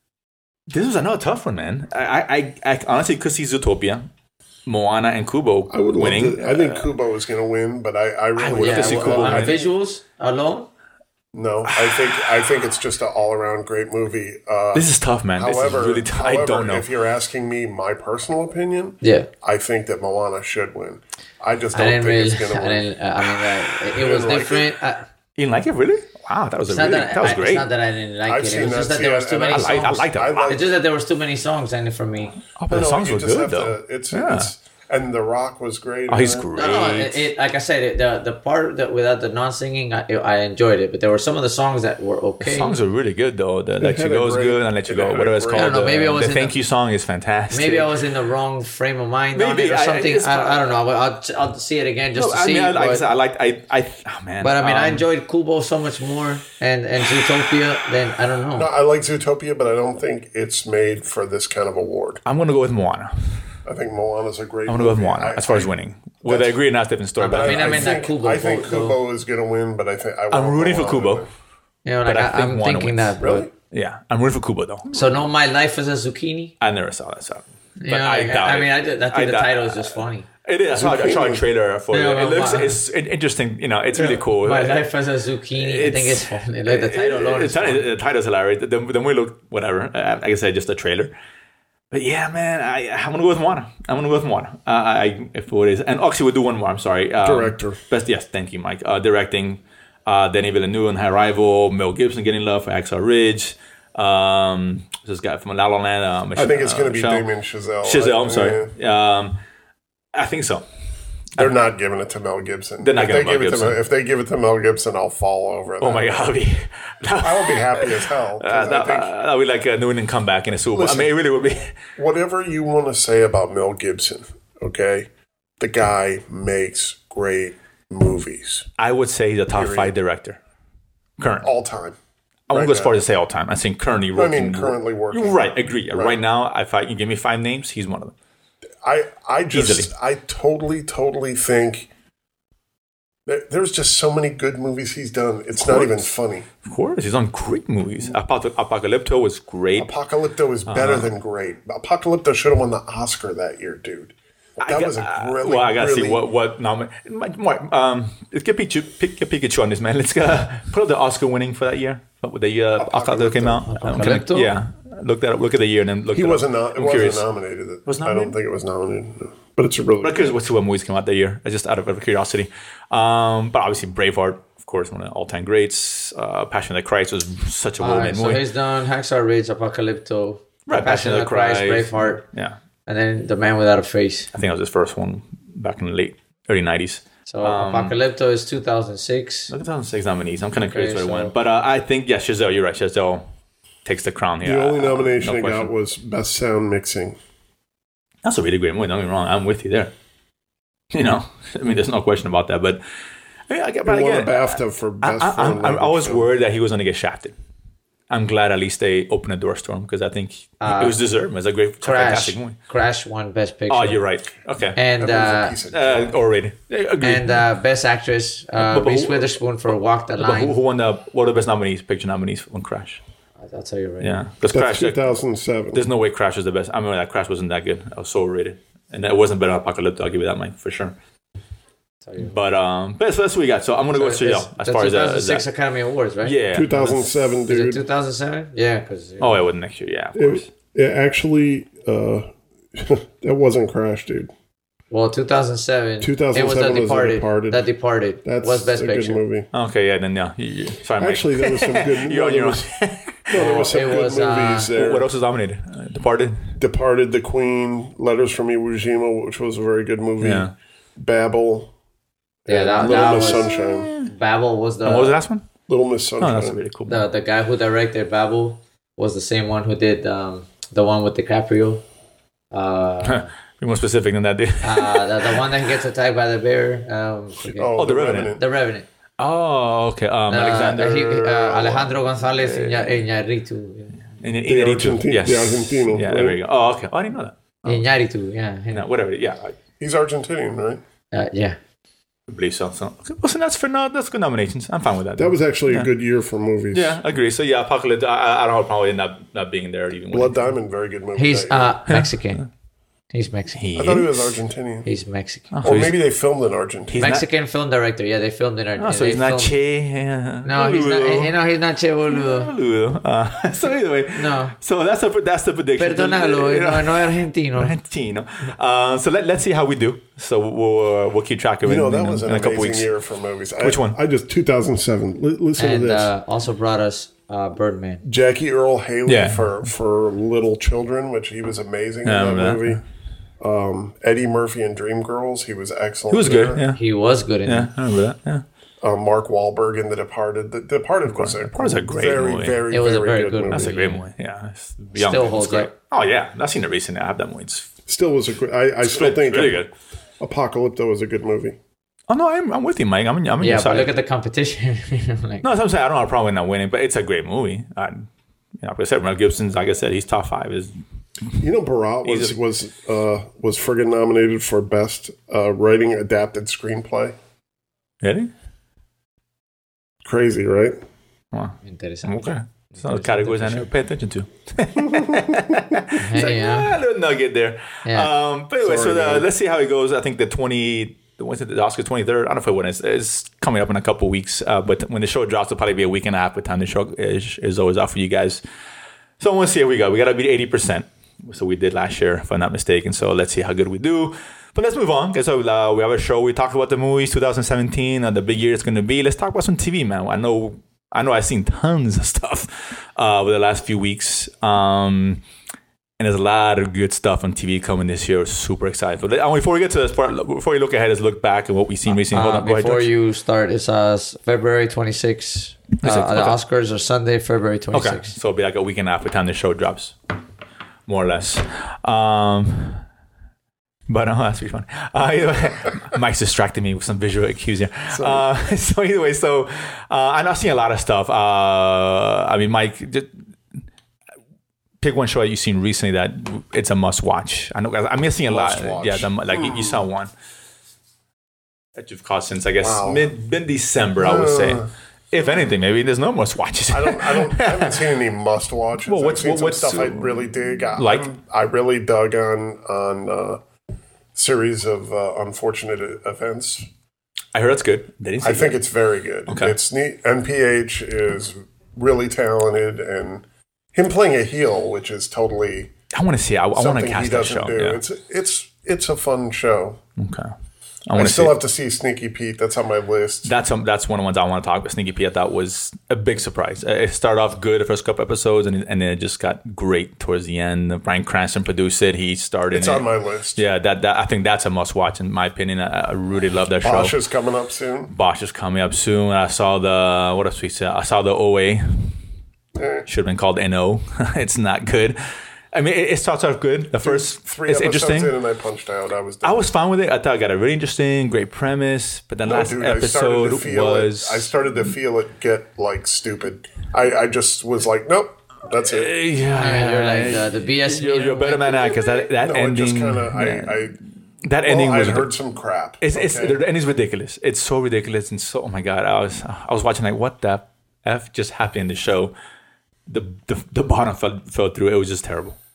this was another tough one, man. I, I, I honestly could see Zootopia, Moana, and Kubo I would love winning. to, I think Kubo is going to win, but I, I really would yeah, love to see well, Kubo on win. visuals alone. no. I think I think it's just an all around great movie. Uh, This is tough, man. however, this is really tough. I however, don't know. if you're asking me my personal opinion, Yeah, I think that Moana should win. I just I don't didn't think really. it's going to I win. didn't. Uh, I mean, uh, it, it was didn't like different. Uh, You didn't like it, really? Wow, that was a it's not really, that, that was I, great. It's not that I didn't like I've it. seen It was that, just that see, there was and too many I I like, I songs. like that. I a lot. like- It's just that there was too many songs in it for me. Oh, but the No, songs you were just good have though. to- it's, Yeah. it's and The Rock was great. Oh, in he's it. great. No, no. It, it, like I said, it, the the part that without the non singing, I, I enjoyed it. But there were some of the songs that were okay. The songs are really good though. The Let You had a Go is great- good, and Let You it Go, had a whatever it's great- called. I don't know, maybe the, I was the in Thank the- You song is fantastic. Maybe I was in the wrong frame of mind on Maybe, it or I- something. it's I, I don't fine. know. I'll, I'll see it again just No, to I see. mean, I, like I but, said, I liked. I, I, oh man. but I mean, I um, enjoyed Kubo so much more and and Zootopia. Then I don't know. No, I like Zootopia, but I don't think it's made for this kind of award. I'm gonna go with Moana. I think Moana's a great. I'm gonna go with movie. Moana I- as far as I- winning. Whether I agree or not, is a different story. I But mean, I, I mean, that think, Kubo I think vote, though. Kubo is going to win, but I think I I'm want rooting for Moana to Kubo. win. You know, like But I I think I'm Moana thinking wins. that. Really? But, yeah, I'm rooting for Kubo though. so no, my life is a zucchini. I never saw that song. But You know, I like, doubt I it. mean, I, did, I think I the doubt- title is just funny. It is. I saw, I saw a trailer for Yeah, it. It well, looks my- it's interesting. You know, it's really cool. My Uh, life as a zucchini. I think it's It's- funny. Like the title alone The, is title- funny. the title's hilarious. The, the movie looked whatever. Uh, like I said, just a trailer. But yeah, man, I, I'm gonna go with Moana. I'm gonna go with Moana. Uh, I if what is, and actually we'll do one more. I'm sorry. Um, Director. Best, yes, thank you, Mike. Uh, directing. Uh, Denis Villeneuve and High Rival. Mel Gibson getting love for Hacksaw Ridge. Um, this guy from La La Land. Uh, Mich- I think it's uh, going to be Michelle. Damien Chazelle. Chazelle. I- I'm sorry. Um, I think so. They're not giving it to Mel Gibson. They're not if giving they Mel give it to Gibson. Mel, if they give it to Mel Gibson, I'll fall over. Oh that. my God, that'd be, I will be happy as hell. 'cause uh, I that, think uh, that'd be like a New England comeback in a Super Bowl. I Listen. mean, it really would be. whatever you want to say about Mel Gibson, okay, the guy makes great movies I would say he's a top Period. five director. Current. all time. I won't right go as now. far as to say all time. I'm saying currently I working. mean, currently working. You're right. Agree. Right, Right. now, if I you give me five names, he's one of them. I I just Easily. I totally totally think there, there's just so many good movies he's done. It's not even funny. Of course, he's on great movies. Apoc- Apocalypto was great. Apocalypto is better Uh-huh. than great. Apocalypto should have won the Oscar that year, dude. That I was a got- really, well, I gotta really, see what what nom- Um, let's get Pikachu, pick, get Pikachu on this, man. Let's uh, put up the Oscar winning for that year. What the year uh, Apocalypto came out? I'm gonna- Apocalypto? yeah, look that up. Look at the year and then look. He it up. wasn't. No, it I'm wasn't curious. nominated. Was I nominated? don't think it was nominated. no. But it's a really. I'm curious what two movies came out that year. Just out of, out of curiosity. Um, but obviously Braveheart, of course, one of the all-time greats. Uh, Passion of the Christ was such a All well-made right, so movie. he's done Hacksaw Ridge, Apocalypto, Right, Passion of the Christ, Braveheart, Yeah, and then The Man Without a Face. I think that was his first one back in the late early nineties. So Apocalypto is two thousand six. Look at those six nominees. I'm kind of curious Okay, where it so- went. But uh, I think, yeah, Chazelle, you're right. Chazelle takes the crown here. the only Uh, nomination no I question. got was best sound mixing. That's a really great movie. Don't get me wrong. I'm with you there. You know, I mean, there's no question about that. But I mean, I get, He but won a again, BAFTA for I, best. I, foreign I'm, I'm language always film. worried that he was going to get shafted. I'm glad at least they opened the doors to him because I think it was deserved. It was a great, it's a Crash. fantastic movie. Crash won Best Picture. Oh, you're right. Okay. And That was a uh, piece of Uh, already. Agreed. and uh, Best Actress, uh, But- but Reese who- Witherspoon for Walk the but who, Line. who won the, what are the best nominees, picture nominees on Crash? I'll tell you right Yeah. Because That's Crash, two thousand seven. there's no way Crash was the best. I remember that Crash wasn't that good. I was so overrated. and that wasn't better than Apocalypto. I'll give you that, Mike, for sure. But um, but so that's what we got. So I'm gonna so go straight out as far as that. two thousand six Academy Awards, right? Yeah, two thousand seven, dude. Is it two thousand seven? Yeah, because oh, it was next year. Yeah, of course. It, it actually, uh, that wasn't Crash, dude. Well, two thousand seven. two thousand seven it was The was The Departed. Departed. That Departed That's was Best a Picture. good movie. Okay, yeah, then yeah. You, you, sorry, Mike. Actually, there was some good. You're on no, your there own. was, no, there was some It good was, uh, movies there. What else was nominated? Uh, Departed. Departed, The Queen, Letters from Iwo Jima, which was a very good movie. Yeah. Babel. Yeah, that, Little that Miss was Sunshine. Babel was the And what was the last one? Little Miss Oh, Sunshine. that's a really cool. the the guy who directed Babel was the same one who did um, the one with DiCaprio. Uh, Be more specific than that, dude. uh, the, the one that gets attacked by the bear. Um, forget- Oh, Oh, The The Revenant. Revenant. The Revenant. Oh, okay. Um, Uh, Alexander. he- uh, Alejandro González Iña- Iñárritu. in, in, The Inarritu. Argenti- Yes. the Argentino, Yeah, right? there we go. Oh, okay. Oh, I didn't know that. Iñárritu, yeah. him. No, whatever. Yeah, I He's Argentinian, right? Uh, yeah. believe so. So, okay. Well, so that's for no, that's good nominations. I'm fine with that. That was actually Yeah. a good year for movies. yeah, I agree. So yeah, Apocalypse. I, I don't know, probably not not being there even. Blood Diamond, very good movie. He's that year. uh, Mexican. He's Mexican. He I thought he is? was Argentinian. He's Mexican. Oh, so Or he's- maybe they filmed in Argentina. he's not- Mexican film director. Yeah, they filmed in Oh, Argentina. so he's not filmed- Che. Yeah. No, he's not. You know, he's not Che Boludo. Boludo. Uh, so anyway, No. so that's the that's the prediction. Perdónalo, You know, no, no es argentino. Argentino. Uh, so let, let's see how we do. So we'll uh, we'll keep track of it. You know, in, that in, was an in a couple amazing weeks. year for movies. Which I, one? I just, two thousand seven. L- listen to And this. uh, also brought us uh, Birdman. Jackie Earl Haley Yeah. for, for Little Children, which he was amazing Yeah, I in that remember that. movie. Um, Eddie Murphy in Dreamgirls, he was excellent. He was there. good. Yeah. He was good in Yeah, it. I remember that. Yeah. Uh, Mark Wahlberg in The Departed. The Departed was a, Departed's a great very, movie. very, It was a very, very good, good movie. That's a great movie. Yeah. It's young. Still It's holds great. up. Oh yeah, I've seen it recently. I have that movie. It's Still was a great. I, I still good. think really good. Apocalypto was a good movie. Oh no, I'm, I'm with you, Mike. I'm in, I'm in Yeah, your but side. look at the competition. like, No, that's what I'm saying. I don't have a problem with not winning, but it's a great movie. I, you know, like I said, Mel Gibson's, like I said, he's top five. Is You know, Barat was He's a- was uh, was friggin' nominated for best uh, writing adapted screenplay. really? Crazy, right? Wow. interesante. Okay. So the categories I never pay attention to. Hey, yeah. Ah, a little nugget there. Yeah. Um, but anyway, Sorry, so the, man. let's see how it goes. I think the twenty, the what's it, the Oscar twenty-third. I don't know if it when it's, it's coming up in a couple weeks. Uh, but when the show drops, it'll probably be a week and a half by the time the show is, is always out for you guys. So we'll see how we go. We got to beat eighty percent. So we did last year, if I'm not mistaken. So let's see how good we do. But let's move on. Okay, so uh, we have a show. We talked about the movies, twenty seventeen, and the big year it's going to be. Let's talk about some T V, man. I know, I know, I've seen tons of stuff uh, over the last few weeks, um, and there's a lot of good stuff on T V coming this year. Super excited. But uh, before we get to this part, before we look ahead, let's look back at what we've seen recently. Hold Uh, on, go ahead, before George. you start, it's uh, February twenty-sixth. Uh, Is it? The Okay. Oscars are Sunday, February Okay, twenty-sixth. so it'll be like a week and a half by the time the show drops, more or less. Um, but uh, that's pretty fun. Uh, either way, Mike's distracting me with some visual cues here. Uh, so either way, so uh, I'm not seeing a lot of stuff. Uh, I mean, Mike, just pick one show that you've seen recently that it's a must watch. I know I'm missing a lot. Must watch. Yeah, the, like you, you saw one that you've caught since I guess Wow. mid mid December. I would say. Uh. If anything, maybe there's no must watches. I don't. I don't. I haven't seen any must watches. Well, what's- I've seen some what's- stuff I really dig. I, like? I'm- I really dug on on uh, series of uh, unfortunate events. I heard it's good. They didn't say I think good. it's very good. Okay. It's neat. N P H is really talented, and him playing a heel, which is totally I want to see. I, I want to something he cast that doesn't show. do. Yeah. It's it's it's a fun show. Okay. I I, want to still see. have to see Sneaky Pete. That's on my list. That's um, that's one of the ones I want to talk about. Sneaky Pete, I thought was a big surprise. Uh, It started off good the first couple episodes, and and then it just got great towards the end. Bryan Cranston produced it. He started. It's it. on my list. Yeah, that, that I think that's a must watch in my opinion. I, I really love that Bosch show. is coming up soon. Bosch is coming up soon. I saw the what else we said. I saw the O A. Eh. Should have been called N O. It's not good. I mean, it, it starts off good. The first Three it's episodes interesting. in, and I punched out. I was. I Done. was fine with it. I thought it got a really interesting, great premise. But the No, last dude, I started episode to feel was. It, I started to feel it get like stupid. I, I just was like, nope, that's it. yeah, You're like uh, the B S. You're, you're better man because that that No, it ending. just kind of. I, yeah. I that well, ending I was. heard some crap. It's, it's okay? the ending's ridiculous. It's so ridiculous and so. Oh my god! I was I was watching like what the f just happened in the show. The the, the bottom fell, fell through. It was just terrible.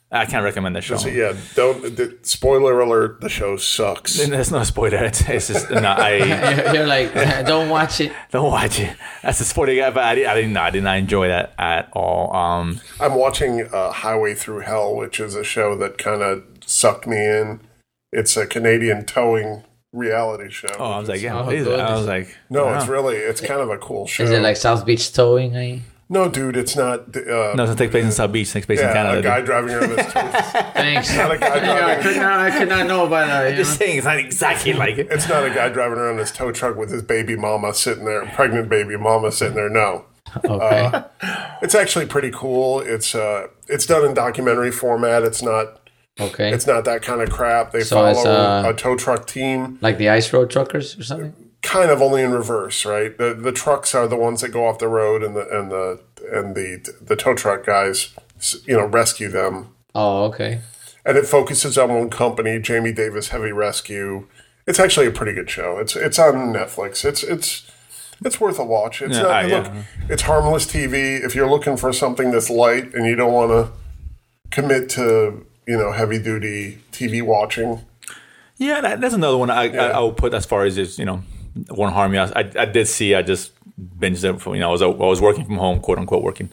I can't recommend that show. So, yeah, don't. The, spoiler alert: the show sucks. There's no spoiler. It's, it's just no. I You're, you're like, don't watch it. don't watch it. That's a spoiler guy, but I, I didn't. I did not enjoy that at all. Um, I'm watching uh, Highway Through Hell, which is a show that kind of sucked me in. It's a Canadian towing reality show. oh, I was like, yeah, Oh, what is it? good. I was like, no, wow. it's really, it's kind of a cool show. Is it like South Beach Towing? Eh? No, dude, it's not. Uh, No, it takes place in South Beach. It takes place yeah, in Canada. a guy dude. driving around his tow. Thanks. Not a guy Yeah, I driving. could not. I could not know about that. You Just know? saying, it's not exactly like it. It's not a guy driving around his tow truck with his baby mama sitting there, pregnant baby mama sitting there. No, Okay. Uh, it's actually pretty cool. It's uh, it's done in documentary format. It's not. okay. It's not that kind of crap. They So follow it's, uh, a tow truck team, Like the Ice Road Truckers or something. kind of only in reverse, right? The the trucks are the ones that go off the road, and the and the and the the tow truck guys, you know, rescue them. Oh, okay. And it focuses on one company, Jamie Davis Heavy Rescue. It's actually a pretty good show. It's it's on Netflix. It's it's it's worth a watch. It's Yeah, not, I- look, yeah. it's harmless T V. If you're looking for something that's light and you don't want to commit to, you know, heavy duty T V watching, Yeah, that, that's another one I, I I'll put as far as just, you know, won't harm you. I, I did see. I just binged it. For, you know, I was I was working from home, quote unquote working.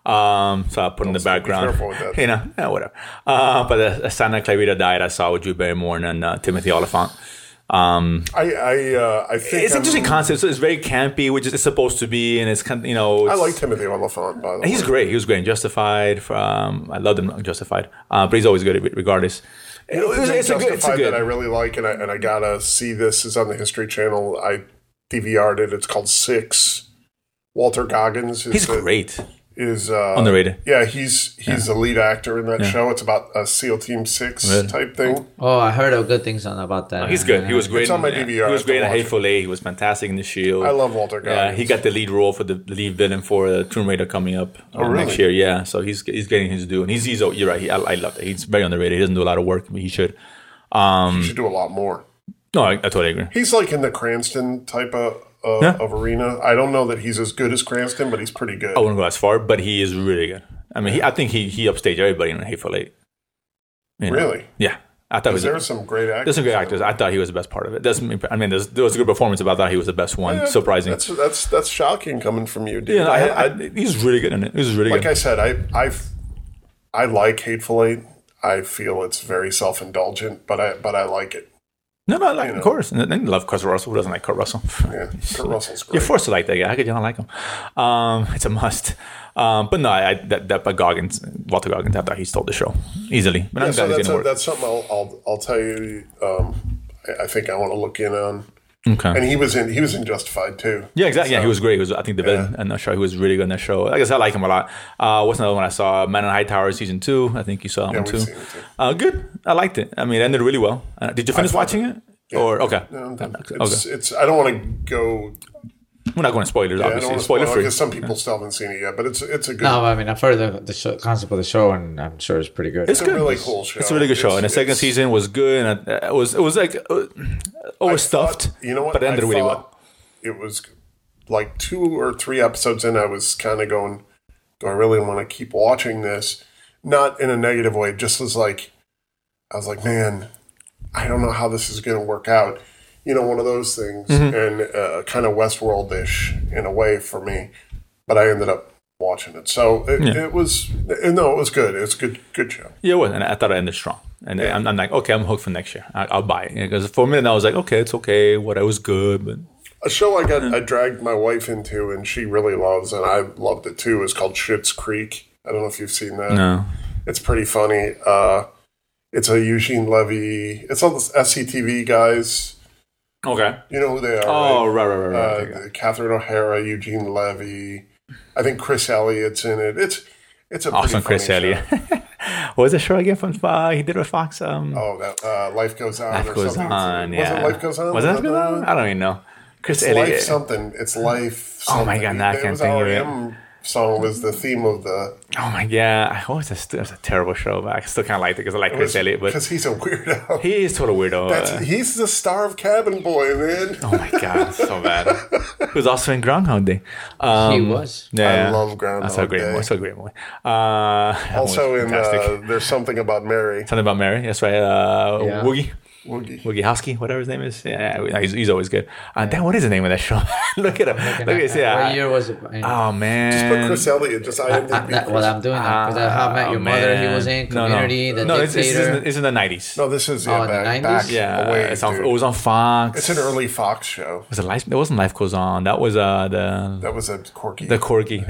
Um, so I put in the be background. careful with that. You know, yeah, whatever. Uh, but uh, Santa Clarita Diet I saw with Drew Barrymore and uh, Timothy Oliphant. Um, I I uh, I think it's an I'm- interesting concept. So it's very campy, which it's supposed to be, and it's kind of, you know. I it's- like Timothy Oliphant, by the way. He's great. He was great in Justified. Um, I loved him in Justified. Uh, but he's always good regardless. You know, It was- the it's a good- it's a Justified good- that I really like, and I and I gotta see this is on the History Channel. I D V R'd it. It's called Six. Walter Goggins is He's the- great. Is uh, Underrated. Yeah, he's he's the lead actor in that show. It's about a SEAL Team Six Really? type thing. Oh, I heard of good things on about that. He's good. He was great. It's on my in, D V R. He was I have great to in watch it. Hateful Eight. He was fantastic in The Shield. I love Walter Yeah, Goggins. he got the lead role for the the lead villain for uh, Tomb Raider coming up uh, Oh, really? next year. Yeah, so he's he's getting his due, and he's he's oh, you're right. He, I, I love that. He's very underrated. He doesn't do a lot of work, but he should. Um, He should do a lot more. no, I, I totally agree. He's like in the Cranston type of uh, Yeah. of arena. I don't know that he's as good as Cranston, but he's pretty good. I wouldn't go as far, but he is really good. I mean, he, I think he he upstaged everybody in Hateful Eight. You know? Really? Yeah, I thought he was. There are some great actors. There's some great actors. I thought he was the best part of it. Doesn't mean, I mean, there's, there was a good performance, but I thought he was the best one. Yeah, Surprising. That's that's that's shocking coming from you, dude. Yeah, no, I, I, I, he's really good in it. He was really like good. I said, I I I like Hateful Eight. I feel it's very self indulgent, but I but I like it. no, no, like, you know. of course. And then you love Kurt Russell. Who doesn't like Kurt Russell? Yeah, Kurt Russell's great. You're forced to like that guy. How could you not like him? Um, it's a must. Um, but no, I, that that but Goggins, Walter Goggins, I thought he stole the show easily. But Yeah, I'm so glad he's that's, gonna a, work. that's something I'll, I'll I'll tell you. Um, I, I think I want to look in on. Okay. And he was in he was in Justified too. Yeah, exactly. yeah, So- he was great. He was, I think, the villain in that show. He was really good in that show. Like I said, I like him a lot. Uh, what's another one I saw? Man in High Tower season two. I think you saw that Yeah, one we've too. seen it too. Uh, good. I liked it. I mean, it ended really well. Uh, did you finish thought- watching it? Or okay, No, I'm done. okay. It's, it's I don't want to go. We're not going to spoilers. Yeah, I don't obviously, want to spoiler spoil free. because some people still haven't seen it yet. But it's it's a good. No, I mean, I've heard the, the show, concept of the show, and I'm sure it's pretty good. It's a good. really cool show. It's a really good show, It's- and the second it's- season was good, and it, it was it was like uh, overstuffed. thought- you know what? But it ended I really well. thought It was like two or three episodes in. I was kind of going, "Do I really want to keep watching this?" Not in a negative way. Just as like, I was like, "Man, I don't know how this is going to work out." You know, one of those things, Mm-hmm. and uh, kind of Westworld-ish in a way for me. But I ended up watching it, so it, Yeah. it was no, it was good. It's a good, good show. Yeah, it was, and I thought it ended strong. And I'm, I'm like, okay, I'm hooked for next year. I, I'll buy it because for a minute I was like, okay, it's okay. What it was good, but A show I got, I dragged my wife into, and she really loves, and I loved it too. Is called Schitt's Creek. I don't know if you've seen that. no. It's pretty funny. Uh, it's a Eugene Levy. It's all the S C T V guys. Okay. You know who they are. Oh, right? right, right, right. right. Uh, okay. the- Catherine O'Hara, Eugene Levy. I think Chris Elliott's in it. It's it's a Awesome, pretty Chris funny Elliott. show. What was the show again from? Uh, he did it with Fox. Um, Oh, that uh, Life Goes On. Life or Goes something. On. Was Yeah. it Life Goes On? Was it Life that Goes the- On? I don't even know. Chris It's Elliott. Life something. It's Life. Oh my something. God, now I It can't was think of R E it. M song was the theme of the. Oh my god! I always it was a terrible show, but I still kind of liked it because I like Chris Elliott. But because he's a weirdo. he is total weirdo. That's, uh, he's the star of Cabin Boy, man. oh my god, so bad. He was also in Groundhog Day. Um, He was. Yeah, I love Groundhog That's a great Day. movie. That's a great movie. Uh, that Also was in fantastic. uh, There's Something About Mary. Something about Mary. That's right. Uh, Yeah. Woogie. Woogie. Woogie Howski, whatever his name is. Yeah, yeah, he's, he's always good. Uh, damn, what is the name of that show? Look at him. Look at this. What Yeah. year was it? Oh man. Just put Chris Elliott. Just I M D I, B. that, well, I'm doing that because uh, How I Met Oh, Your Mother. He man. was in No, no. Community. The no, it's, it's, Dictator. it's, in the, it's in the nineties. No, this is Oh, yeah, in the back, nineties? back Yeah, away, it's on, dude. it was on Fox. It's an early Fox show. Was it life? It wasn't Life Goes On. That was uh the That was a quirky. the Corgi.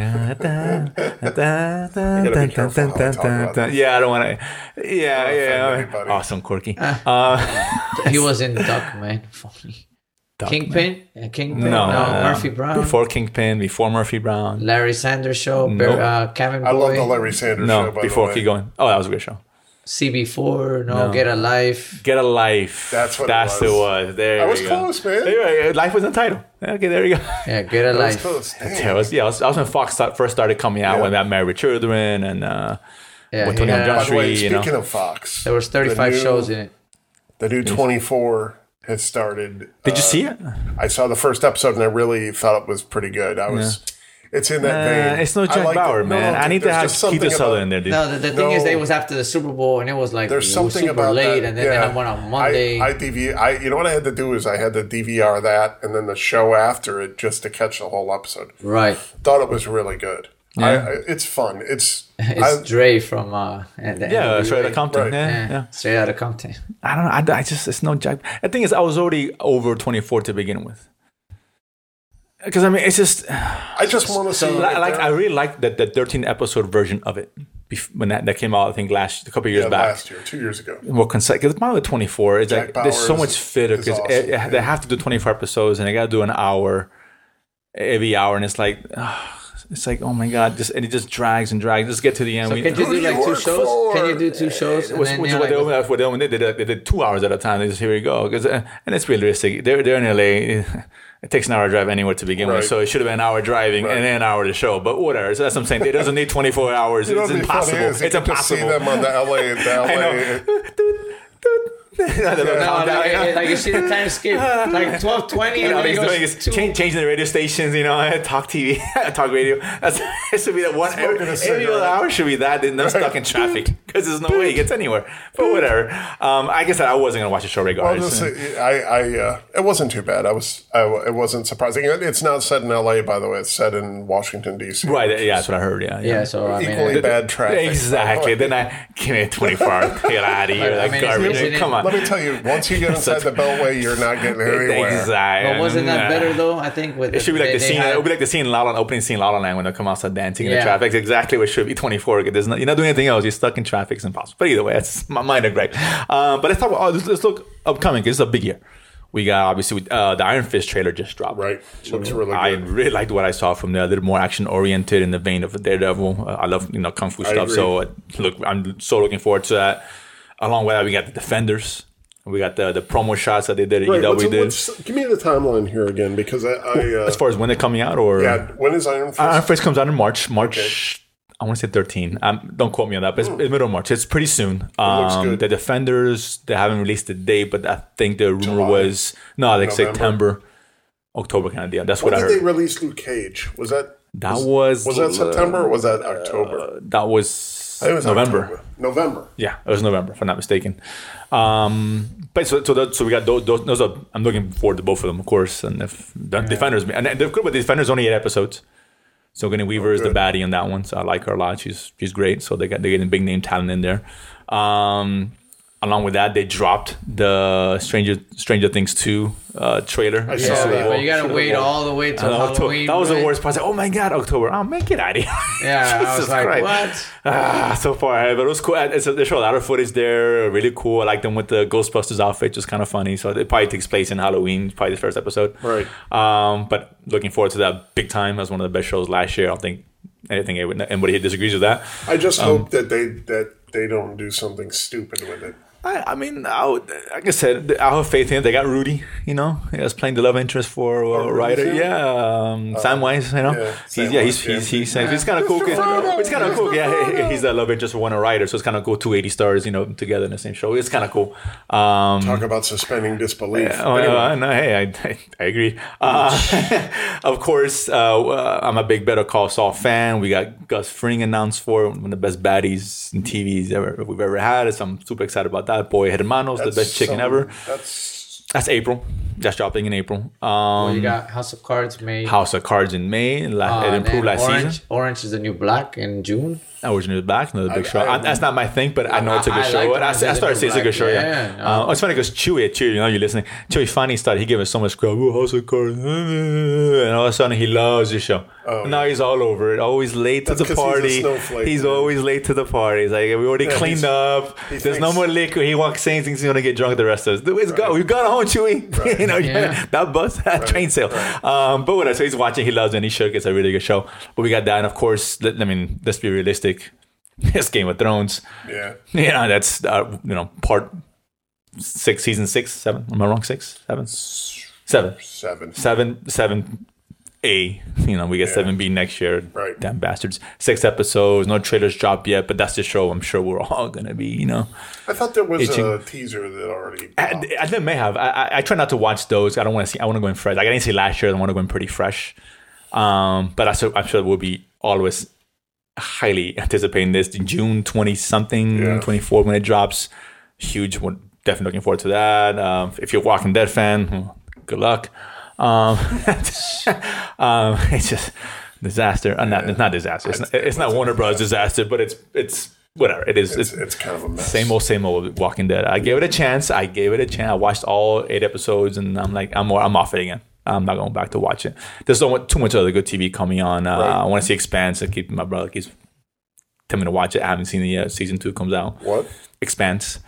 be careful how I talk about this. Yeah, I don't want to. Yeah, offend yeah. anybody. Awesome Corgi. Uh, He was in Duck, man. Funny. Kingpin? Yeah, Kingpin? no, No, no, Murphy Brown. Before Kingpin, before Murphy Brown. Larry Sanders Show. No. Bear, uh, Cabin Boy. I love the Larry Sanders No, show. By before the way. keep going. Oh, that was a good show. C B four. No, No. Get a Life. Get a Life. That's what it That's was. it was. There I we was go. close, man. There you go. Life was in the title. Okay, there you go. Yeah, Get a That was Life. close. Damn. Yeah, it was, yeah, I was, I was when Fox start, first started coming out Yeah. when that Married with Children and uh, Yeah, with he Tony had- Jump By the way, Street, you speaking know. of Fox, There was thirty-five the new- shows in it. the new twenty-four has started. Did you uh, see it? I saw the first episode and I really thought it was pretty good. I was. It's in that Uh, vein. it's no I Jack like Bauer, it. No, man. no, I need to there's have just Keith something Sutherland in about- there, dude. No, the, the thing is, No. they was after the Super Bowl, and it was like There's it was something super about late, that. and then yeah. they had one on Monday. I, I D V I, you know what I had to do is I had to D V R that and then the show after it just to catch the whole episode. right. Thought it was really good. I, Yeah. I, it's fun. It's, It's I, Dre from uh, and the Yeah, N W A. straight out of Compton. Right. Yeah, Yeah, yeah. straight out of Compton. I don't know. I, I just, it's no Jack. The thing is, I was already over twenty-four to begin with. Because, I mean, it's just, I just want to see. li- what like, they're- I really like the, the thirteen episode version of it bef- when that, that came out, I think, last, a couple of years yeah, back. last year, two years ago. More consecutive. Because the twenty-four, it's Jack like, there's so Bauer much is- fitter is because awesome. they have to do twenty-four episodes and they got to do an hour every hour. And it's like, ah, it's like, oh my God, just and it just drags and drags. Just get to the end. So We- can you Who do do you like two work shows? for? Can you do two shows? And Which, then which is you're what they, like, only, that's what they only did. They did, they did two hours at a time. They just, here we go. 'Cause, uh, and it's realistic. They're, they're in L A. It takes an hour drive anywhere to begin Right. with. So it should have been an hour driving Right. and then an hour to show. But whatever. So that's what I'm saying. It doesn't need twenty-four hours. You know It's what'd be funny impossible. is you It's get to see impossible. them on the L A. The L A I know. No, no, like, like you see the time skip, like twelve twenty, You know, and then he's it doing goes is two. change, changing the radio stations, you know, talk T V, talk radio. That's it should be that one Smoking every, a every cigarette. other hour should be that. Then I'm stuck in traffic because there's no way he gets anywhere. But whatever. Um, I guess I wasn't gonna watch the show Well, regardless. this, I, I, uh, it wasn't too bad. I was, I, it wasn't surprising. It's not set in L A, by the way. It's set in Washington D C. right? Yeah, that's what I heard. Yeah, Yeah, so I mean, Equally uh, bad traffic. Exactly. Then I give me twenty-four hours. Get out of here. I Like mean, it's- garbage. it's- Come on. Let me tell you, once you get inside the Beltway, you're not getting anywhere. Exactly. but wasn't that better though? I think with It should be like they- the they scene. had- It would be like the scene in La La, opening scene in La La Land when they come outside dancing in the Yeah. traffic. It's exactly what should be twenty-four. There's not, you're not doing anything else. You're stuck in traffic. It's impossible. But either way, that's my mind are great. Um, but let's talk about. Oh, let's, let's look upcoming. 'Cause this is a big year. We got obviously uh, the Iron Fist trailer just dropped. Right. Looks really I good. really liked what I saw from there. A little more action oriented in the vein of a Daredevil. Uh, I love you know kung fu I stuff. agree. So uh, look, I'm so looking forward to that. Along with that, we got the Defenders. We got the the promo shots that they did at Right, E W what's- did. what's- give me the timeline here again, because I, I uh, As far as when they're coming out, or yeah, when is Iron Fist? Iron Fist comes out in March. March, I want to say thirteen. Um, don't quote me on that, but it's, it's middle of March. It's pretty soon. Um, looks good. The Defenders, they haven't released the date, but I think the rumor July. was no, like November. September, October kind of deal. That's when what I did heard. they release Luke Cage? Was that that was was that September or was that October? That was, I think it was November. October. November. Yeah, it was November, if I'm not mistaken. Um, but so so, that, so we got those. those, those are, I'm looking forward to both of them, of course. And if the Defenders, and the good with the Defenders, only eight episodes. So Sigourney Weaver is the good. baddie on that one. So I like her a lot. She's she's great. So they got they getting big name talent in there. Um, along with that, they dropped the Stranger Stranger Things two uh, trailer. I Yeah, saw Yeah, that. but you gotta Super wait Bowl. all the way I till know, October- Halloween. that was the right? worst part. I was like, oh my god, October! Oh, man, get out of here! Yeah, I was Jesus like, Christ. what? Ah, so far ahead, but it was cool. It's, they show a lot of footage there, really cool. I like them with the Ghostbusters outfit, just kind of funny. So it probably takes place in Halloween, probably the first episode. Right. Um, but looking forward to that big time. That was one of the best shows last year. I don't think anything anybody disagrees with that. I just Um, hope that they that they don't do something stupid with it. I, I mean, I would, like I said, I have faith in it. They got Rudy, you know, he was playing the love interest for uh, Oh, Ryder. Rudy's in it? Yeah, um, Samwise, you know, yeah, he's, yeah, he's Samwise, he's yeah. he's, he's, he's kind of cool. It's kind of cool. Yeah, he's the love interest for one of Ryder, so it's kind of cool. two eighty stars, you know, together in the same show. It's kind of cool. Um, Talk about suspending disbelief. Oh, Anyway. uh, no, hey, I, I, I agree. Uh, of course, uh, uh, I'm a big Better Call Saul fan. We got Gus Fring announced for one of the best baddies in T Vs ever we've ever had. So I'm super excited about that. Boy Hermanos, the That's best chicken some- ever. That's That's April. That's dropping in April. Um, Well, you got House of Cards May. House of Cards in May. La- uh, it and improved then last Orange, season. Orange is the New Black in June. Originally back, another big I- show. I- I, that's not my thing, but I know it's a I- good I show. like I, Orange I is the started New saying it's a good Black. show. Yeah, Yeah, no. Uh, it's funny because Chewy, Chewy, you know, you're listening. Chewy finally started. He gave us so much crap. Oh, House of Cards, and all of a sudden he loves the show. Oh, now he's all over it. Always late to That's the 'cause he's a party. snowflake, He's man. always late to the party. He's like, we already Yeah, cleaned he's- up. he There's no thinks- more liquor. He walks saying he's gonna get drunk the rest of us. It's go. We've gone home, Chewy. you know, Yeah. that bus, that train sale. Um, but whatever. So he's watching. He loves it. And he shook. It's a really good show. But we got that, and of course, let- I mean, let's be realistic. It's Game of Thrones. yeah. Yeah, that's uh, you know part six, season six, seven. Am I wrong? Six, seven, seven, Seven. seven, seven. A, you know, we get Yeah. seven B next year. Right. Damn bastards. Six episodes. No trailers dropped yet, but that's the show. I'm sure we're all gonna be. You know, I thought there was Itching. a teaser that already. I, popped. I think may have. I, I I try not to watch those. I don't want to see. I want to go in fresh. Like I didn't see last year. I want to go in pretty fresh. Um, but I so I'm sure we'll be always highly anticipating this in June twenty something, Yeah. twenty four when it drops. Huge. We're definitely looking forward to that. Um, if you're a Walking Dead fan, well, good luck. Um, um, it's just disaster. Uh, not, it's not disaster. It's not, it's not Warner Bros. disaster, but it's it's whatever. It is. It's, It's, it's kind of a mess. same old, same old Walking Dead. I gave it a chance. I gave it a chance. I watched all eight episodes, and I'm like, I'm I'm off it again. I'm not going back to watch it. There's so much, too much other good T V coming on. Uh, Right. I want to see Expanse. I keep my brother keeps telling me to watch it. I haven't seen it yet. Season two comes out. What? Expanse.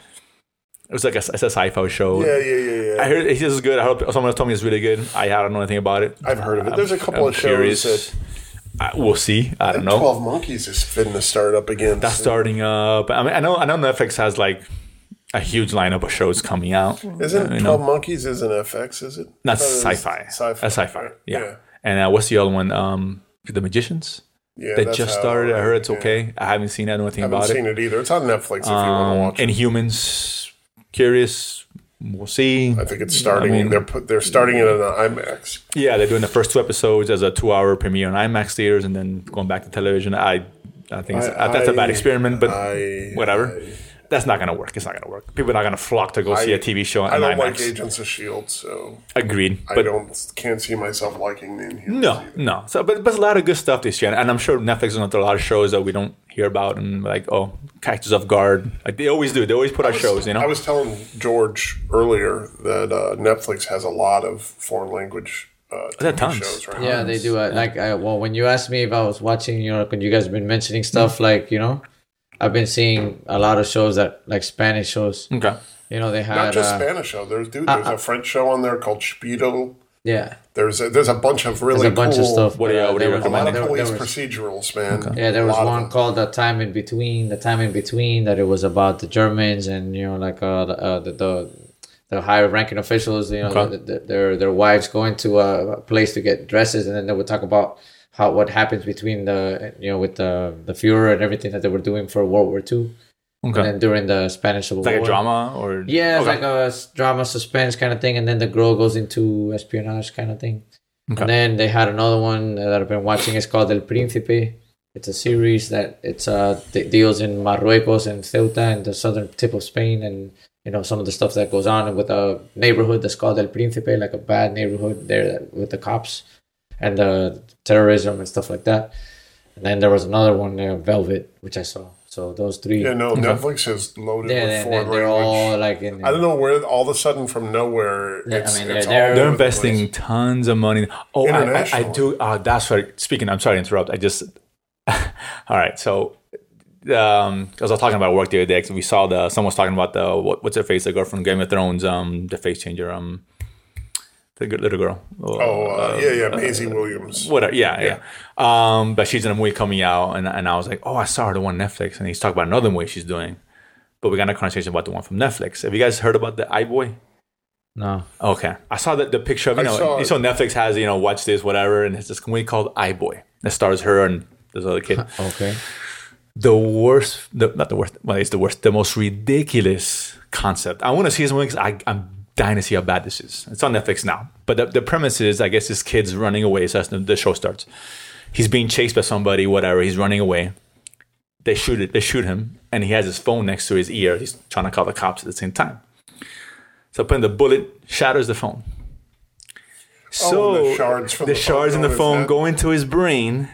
It was like a, it's a sci-fi show. Yeah, yeah, yeah, yeah. I heard it is good. I hope someone else told me it's really good. I, I don't know anything about it. I've heard of it. There's a couple I'm of curious. shows that. I, we'll see. I don't know. Twelve Monkeys is fitting to start up again. That's soon. starting up. I mean, I know. I know Netflix has like a huge lineup of shows coming out. Isn't uh, you Twelve know? Monkeys isn't F X? Is it? Not I thought it was sci-fi. Sci-fi. That's sci-fi. Yeah. Yeah. And uh, what's the other one? Um, The Magicians. Yeah, That that's just how- started. I heard it's yeah. okay. I haven't seen it. I don't know anything I haven't about seen it. it. either. It's on Netflix if you want to Um, watch it. Inhumans. Curious. We'll see. I think it's starting. I mean- they're put. They're starting it on IMAX. Yeah, they're doing the first two episodes as a two-hour premiere on IMAX theaters, and then going back to television. I, I think it's, I- that's a bad I- experiment, but I- whatever. I- That's not gonna work. It's not gonna work. People are not gonna flock to go see I- a T V show on I don't IMAX. like Agents of Shield, so Agreed. I But don't can't see myself liking the Inhumans. no, either. no. So, but but there's a lot of good stuff this year, and I'm sure Netflix is going to throw a lot of shows that we don't hear about, and like, oh, catch us off guard. Like they always do. They always put out shows, you know. I was telling George earlier that uh, Netflix has a lot of foreign language uh, T V There are tons. shows right Yeah, now. they do. Uh, like, I, well, when you asked me if I was watching, you know, when you guys have been mentioning stuff, like, you know, I've been seeing a lot of shows that, like Spanish shows. Okay. You know, they had. Not just uh, Spanish show. There's dude. There's a French show on there called Speedo. Yeah. There's a, there's a bunch of really There's a bunch cool, of stuff. What do you- but, uh, what do you there was- A lot of there- police there was- procedurals, man. Yeah, there A was lot of one them. called "The Time in Between." The Time in Between that it was about the Germans and you know, like uh, the, uh, the the the higher ranking officials. You know, Okay. the, the, their their wives going to a place to get dresses, and then they would talk about how what happens between the you know with the the Führer and everything that they were doing for World War Two, Okay. and then during the Spanish Civil Like War. a drama or Yeah, it's Okay. like a s- drama suspense kind of thing, and then the girl goes into espionage kind of thing. Okay. And then they had another one that I've been watching. It's called El Príncipe. It's a series that it's uh d- deals in Marruecos and Ceuta and the southern tip of Spain, and you know some of the stuff that goes on with a neighborhood that's called El Príncipe, like a bad neighborhood there with the cops and the terrorism and stuff like that. And then there was another one, uh, Velvet, which I saw. So those three, Yeah, no, Netflix is loaded yeah, with they, foreign they're language. all like in. I don't know where all of a sudden from nowhere Yeah, I it's, mean, it's they're- they're- all They're over the investing place. tons of money. Oh, I, I, I International. do. Uh, that's right. Speaking, I'm sorry to interrupt. I just. All right. So, um, as I was talking about work the other day, 'cause we saw the someone was talking about the what, what's her face, the girl from Game of Thrones, um, the face changer, um, the good little girl. Oh, uh, yeah, yeah, Maisie Williams. Whatever, yeah, yeah. Um, but she's in a movie coming out, and and I was like, oh, I saw her the one on Netflix, and he's talking about another movie she's doing. but we got a conversation about the one from Netflix. Have you guys heard about the iBoy? No. Okay. I saw the, the picture of, you I know, saw you it. saw Netflix has, you know, watch this, whatever, and it's this movie called iBoy that stars her and this other kid. Okay. The worst, the, not the worst, well, it's the worst, the most ridiculous concept. I want to see this movie because I, I'm dying to see how bad this is. It's on Netflix now. But the, the premise is, I guess this kid's running away, so that's the, the show starts. He's being chased by somebody, whatever, he's running away. They shoot it, they shoot him, and he has his phone next to his ear. He's trying to call the cops at the same time. So putting the bullet shatters the phone. So Oh, the shards from the the phone shards in the go in his phone head? go into his brain,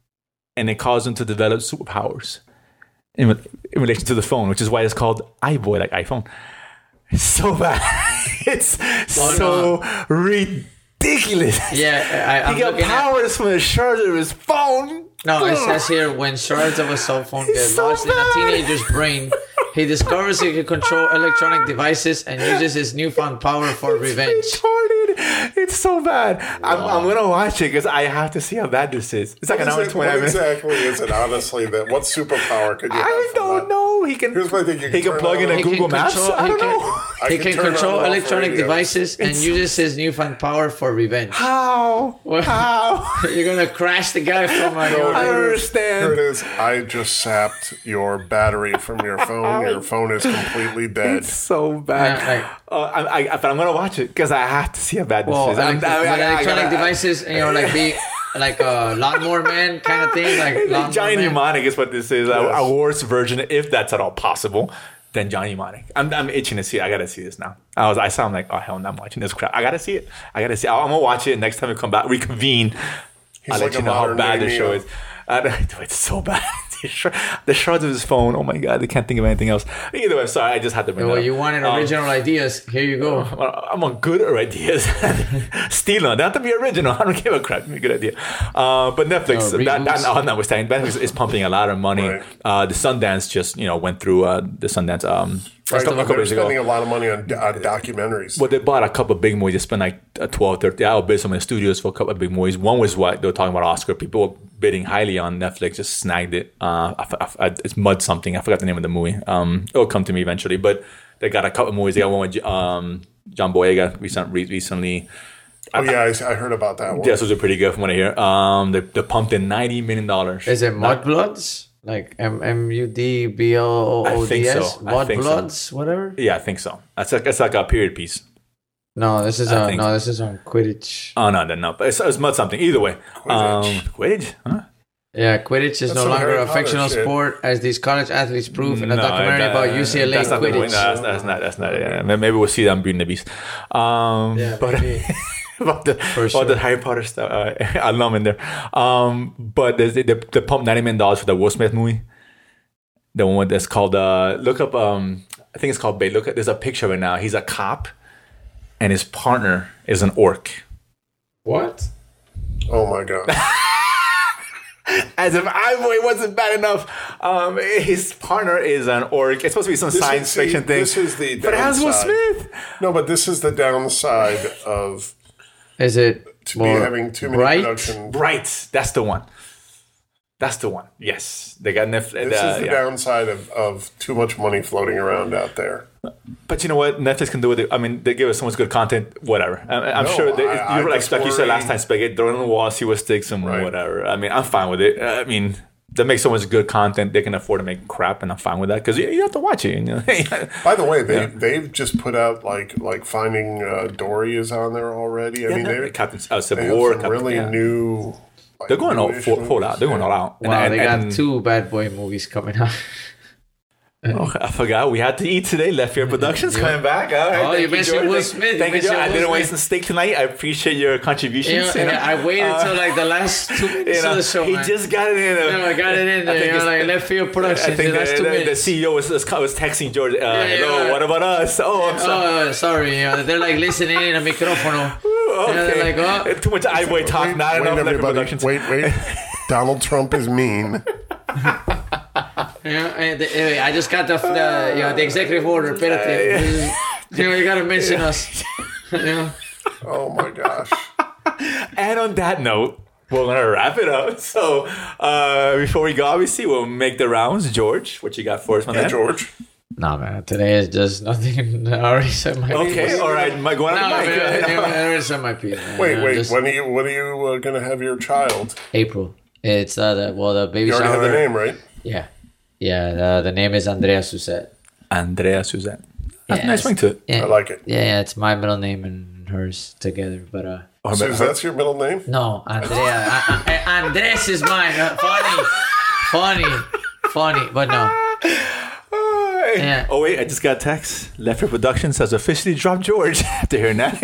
and it causes him to develop superpowers in, in relation to the phone, which is why it's called iBoy, like iPhone. It's so bad. It's Oh, so no. ridiculous. Yeah, I, I'm He got looking at. powers from the shards of his phone. No, it says here when shards of a cell phone get It's so lost in a bad. teenager's brain, he discovers he can control electronic devices and uses his newfound power for revenge. Retarded. It's so bad. I'm, I'm gonna watch it because I have to see how bad this is. It's like an What hour is and it- twenty what minutes. exactly is it, honestly? That what superpower could you have? I from don't that? know. He can. Here's what I think you he can can turn plug in on. a He Google Maps. control, I don't he know. can, I he can can turn control on and off electronic radio. devices and uses his newfound power for revenge. How? What? How? You're gonna crash the guy from a. No, I don't Here it understand. is. I just sapped your battery from your phone. Your phone is completely dead. It's so bad. Yeah, like- uh, I, I, but I'm gonna watch it because I have to see how bad this Well, is. I'm- elec- I- I- with I- I electronic gotta- devices, and you know, like be like a lawnmower man kind of thing, like Like lawnmower Johnny man. Mnemonic is what this is. A, Yes. a worse version, if that's at all possible, than Johnny Mnemonic. I'm, I'm itching to see it. I gotta see this now. I was, I saw him like, oh hell, no, I'm watching this crap. I gotta see it. I gotta see. It. I'm gonna watch it next time we come back, reconvene. I'll like let you a know how modern bad day the show Neo. is. Uh, it's so bad. The shard- the shards of his phone. Oh my god, I can't think of anything else. Either way, I'm sorry. I just had to bring Well, that up. you wanted Um, original ideas. Here you go. I'm on good ideas. Steal them. They have to be original. I don't give a crap. Give me a good idea. Uh, but Netflix, No, that, that, reboots. notwithstanding, Netflix is pumping a lot of money. Right. Uh, the Sundance just, you know, went through uh, the Sundance um, Right, a couple they're years spending ago. a lot of money on, on documentaries. But they bought a couple of big movies. They spent like uh, twelve, thirty. I bid some of the studios for a couple of big movies. One was what they were talking about Oscar. People were bidding highly on Netflix, just snagged it. Uh, I, f- I, it's Mud something. I forgot the name of the movie. Um, it'll come to me eventually. But they got a couple of movies. They got one with um, John Boyega recent, re- recently. Oh yeah, I, I heard about that one. Yes, those are pretty good from what I hear. Um, they, they pumped in ninety million dollars. Is it Mudbloods? Like M M U D B L O O I think D S? so. I think so. Mudbloods? Whatever? Yeah, I think so. That's like it's like a period piece. No, this is I uh, think- no, this is on Quidditch. Oh no, no, no. But it's, it's mud something. Either way, Quidditch. Um, Quidditch. Huh? Yeah, Quidditch is That's no some longer Harry a Potter fictional shit. sport, as these college athletes prove in a No, documentary that- about U C L A that's not the Quidditch. point. No, that's, that's not. That's not. Yeah. Maybe we'll see them Beauty and the Beast. Um, Yeah, but maybe. about the For about sure. the Harry Potter stuff, uh, alum in there. Um, but there's- they they they pumped ninety million dollars for the Will Smith movie. The one that's called. Uh, look up. Um, I think it's called Bait. Look at. There's a picture of it now. He's a cop, and his partner is an orc. What? Oh my god. As if iBoy wasn't bad enough. Um, his partner is an orc. It's supposed to be some This is- science see, fiction thing. This is the but it has Will downside. Smith. No, but this is the downside of Is it to be more having too many bright? production. Right. That's the one. That's the one. Yes. They got Netflix. This uh, is the yeah. downside of, of too much money floating around out there. But you know what? Netflix can do with it. I mean, they give us so much good content, whatever. I, I'm No, sure they, I- I you were like, just like you said worry- last time, spaghetti, throw it on the wall, see what sticks and Right. whatever. I mean, I'm fine with it. I mean, they make so much good content, they can afford to make crap, and I'm fine with that because you, you have to watch it. You know? By the way, they Yeah. they've just put out like like Finding uh, Dory is on there already. I yeah, mean, no, they Captain uh, they Civil have War, some Captain, really yeah. new. Like, They're going all newish full, full out. movies. They're going all out. Wow, And- they and- got two bad boy movies coming out. Oh, I forgot we had to eat today. Left Ear Productions Yeah. coming back. All right, Oh, thank you mentioned George. Will Thank- Smith. You Thank you, George. mentioned I Will didn't Smith. waste the steak tonight. I appreciate your You contributions. know, and you know. I waited Uh, till like the last two minutes You know, of the show, he man. just got it in. A, You know, I got it in I there. think You know, it's- like left field productions. I think the last the, two the, the minutes. C E O was, was, was texting George. Uh, yeah, Hello, yeah. what about us? Oh, I'm sorry. Oh, sorry. You know, they're like listening in a microphone. Ooh, they're okay. like, oh. Too much iBoy talk. Wait, not wait, enough Left Ear everybody, Productions. wait, wait. Donald Trump is mean. You know, and the, anyway, I just got the, the you know the executive order. Espérate. You know, you gotta mention us. You know. Oh my gosh. And on that note, we're gonna wrap it up. So uh, before we go, obviously we'll make the rounds. George, what you got for us, my Hey, man? George. Nah, man. Today is just nothing. I already said my Okay, piece. all right. Mike, going No, on the mic. man, I already said my piece. Man. Wait, Uh, wait. just When are you? When are you uh, gonna have your child? April. It's uh, the well, the baby You already shower. have the name, right? Yeah, yeah. The, the name is Andrea Suzette. Andrea Suzette. That's Yeah, a nice ring to it. Yeah, I like it. Yeah, yeah, it's my middle name and hers together. But uh, Oh, So but- that's your middle name? no, Andrea. I, I, Andres is mine. Uh, funny, funny, funny. But no. Yeah. Oh wait, I just got a text. Left Ear Productions has officially dropped George after hearing that.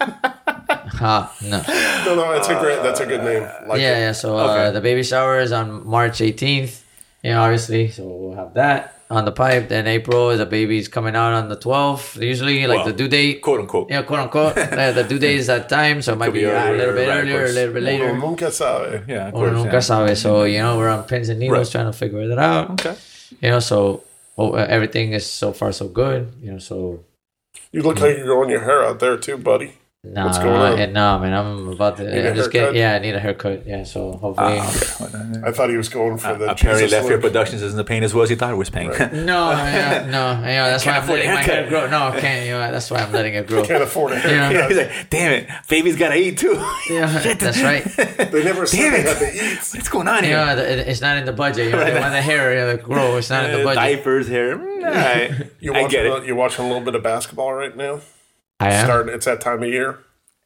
Ha, no. No, no, it's a great. That's a good name. Like yeah, it. yeah. So uh, Okay. the baby shower is on March eighteenth. You know, obviously. So we'll have that on the pipe. Then April, the baby's coming out on the twelfth. Usually, like Well, the due date. Quote unquote. Yeah, quote unquote. uh, the due date is that time, so it might Could be, be uh, a earlier, little bit right, of earlier, a course. little bit later. Uno nunca sabe. Yeah, of Uno course. nunca yeah. sabe. So, you know, we're on pins and needles Right. trying to figure that out. Okay. You know, so oh, uh, everything is so far so good. You know, so You look like you're growing your hair out there too, buddy. nah, What's going on? and nah, man, I'm about to. Need a I'm just haircut? getting. Yeah, I need a haircut. Yeah, so hopefully. Ah, I thought he was going for the Apparently, Jesus Left Ear look. Productions isn't paying as well as he thought it was paying. Right. No, yeah, no, you know, that's why Can't I'm afford a letting my hair haircut. grow. No, I can't. You know, that's why I'm letting it grow. Can't afford a haircut. Yeah. He's like, damn it, baby's got to eat too. Yeah, that's right. They never said Damn they it. had to eat. What's going on You here? know, the- it's not in the budget. You know, they want the hair you know, to grow. It's not in the Uh, budget. diapers, hair. Mm, all right. You I watching? get a- it. You watching a little bit of basketball right now? I am. Start. It's that time of year.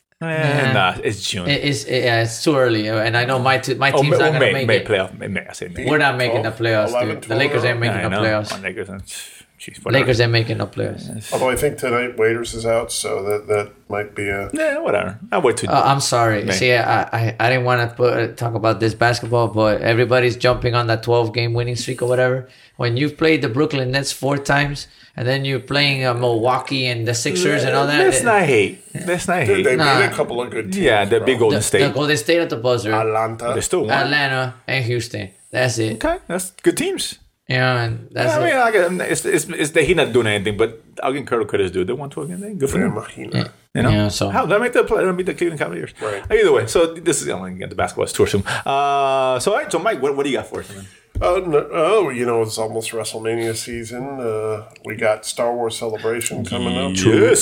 Eh, nah, it's June. It is. It, yeah, it's too early, uh, and I know my t- my oh, team's May, not oh, gonna May, make May it. playoff. May, May, I say May. We're not making the twelve, playoffs, eleven, dude. The twelve Lakers ain't in a making Yeah, I the know. playoffs. On Lakers, and- Jeez, whatever. Lakers ain't making no playoffs. Although I think tonight Waiters is out, so that that might be a. Yeah, whatever. I'll wait till. Uh, I'm sorry. May. See, I, I I didn't want to put talk about this basketball, but everybody's jumping on that twelve game winning streak or whatever. When you've played the Brooklyn Nets four times, and then you're playing uh, Milwaukee and the Sixers and all that. Let's it- not hate. Let's not Dude, hate. they Nah. beat a couple of good teams. Yeah, the bro. big Golden the, State. the Golden State at the buzzer, Atlanta. They still won. Atlanta, and Houston. That's it. Okay, that's good teams. You know, and that's I mean, it. I get, it's, it's, it's, they, he not doing anything, but I'll give credit credit's due. They won twelve games. Good for Yeah, them. Mahina. You know, Yeah, so- how they make the play? They beat the Cleveland Cavaliers. Right. Either way, so this is I'm gonna get the basketball tour soon. Uh, so all right, so Mike, what, what do you got for us, man? Oh, no, oh, you know, it's almost WrestleMania season. Uh, we got Star Wars Celebration coming up.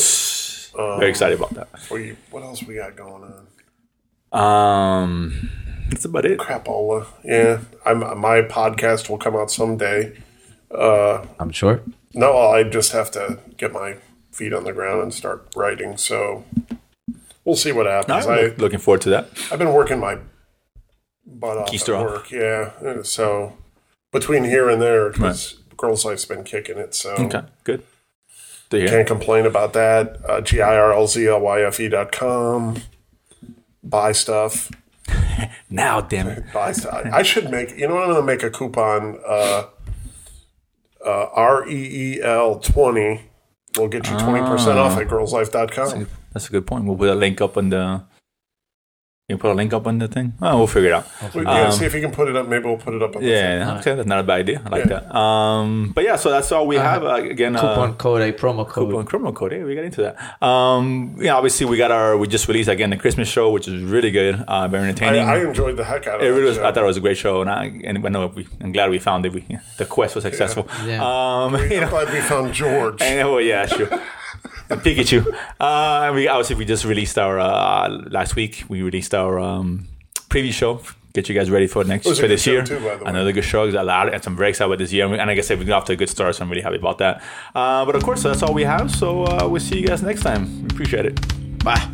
Yes, very excited about that. We, what else we got going on? Um, that's about it. Crapola. Yeah, I'm, my podcast will come out someday. I'm sure. No, I just have to get my feet on the ground and start writing. So we'll see what happens. I'm I, look- looking forward to that. I've been working my butt off Keister at off. work. Yeah. Uh, So between here and there, because Girls Life's been kicking it. So Okay, good. To hear. can't complain about that. Uh, G I R L Z L Y F E dot com. Buy stuff. Now, damn it. Buy stuff. I should make, you know what? I'm going to make a coupon. Uh, uh, R E E L twenty will get you twenty percent off at girls life dot com. That's a good point. We'll put a link up on the. You put a link up on the thing. Oh, we'll figure it out. We- yeah, Um, see if you can put it up. Maybe we'll put it up on the Yeah, okay, that's not a bad idea. I like Yeah. that. Um, but yeah, so that's all we have. Uh, again, Coupon uh, code, a promo code. coupon criminal code. Yeah, we got into that. Um, yeah, obviously we got our. We just released again the Christmas show, which is really good. Uh, very I, entertaining. I enjoyed the heck out of it it. really was, I thought it was a great show, and I and I know we, I'm glad we found it. We, the quest was successful. Yeah. Um, you I'm know, glad we found George. and, oh yeah, sure. And Pikachu. Uh, and we obviously we just released our uh, last week. We released our um, preview show. Get you guys ready for next was a for good this show year. too, by the way. Another good show. A lot, and I'm very excited about this year. And like I said, we got off to a good start, so I'm really happy about that. Uh, but of course, so that's all we have. So uh, we'll see you guys next time. We appreciate it. Bye.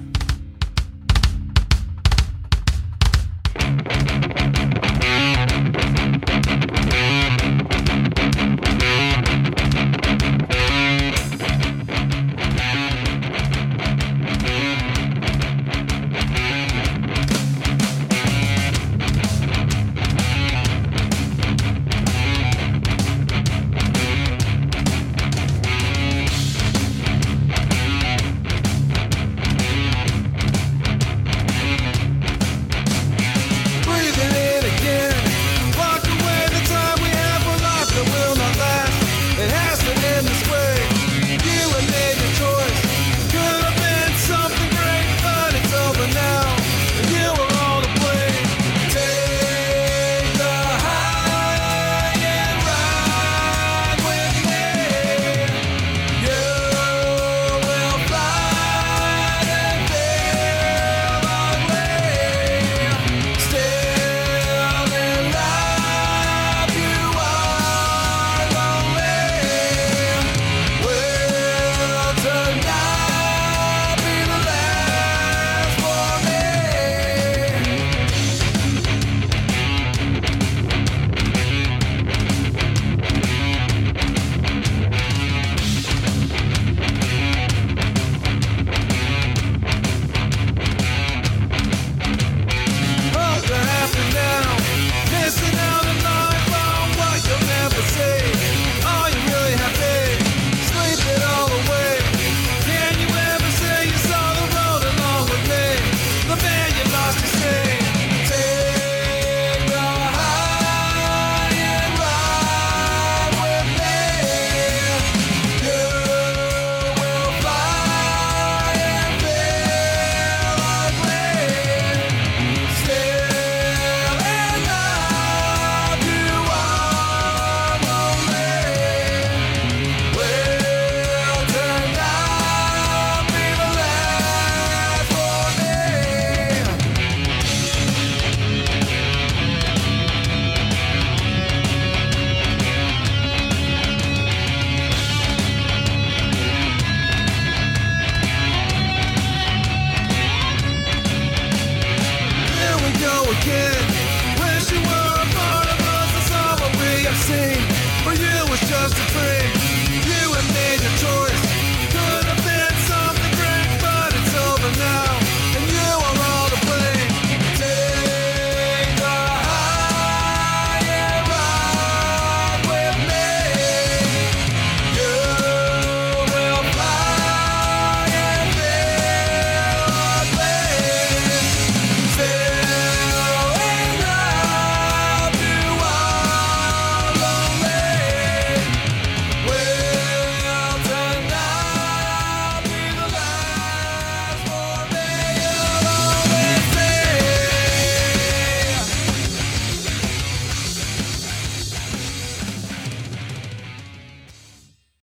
kid. Wish you were a part of us. That's all what we have seen. For you, it's just a dream.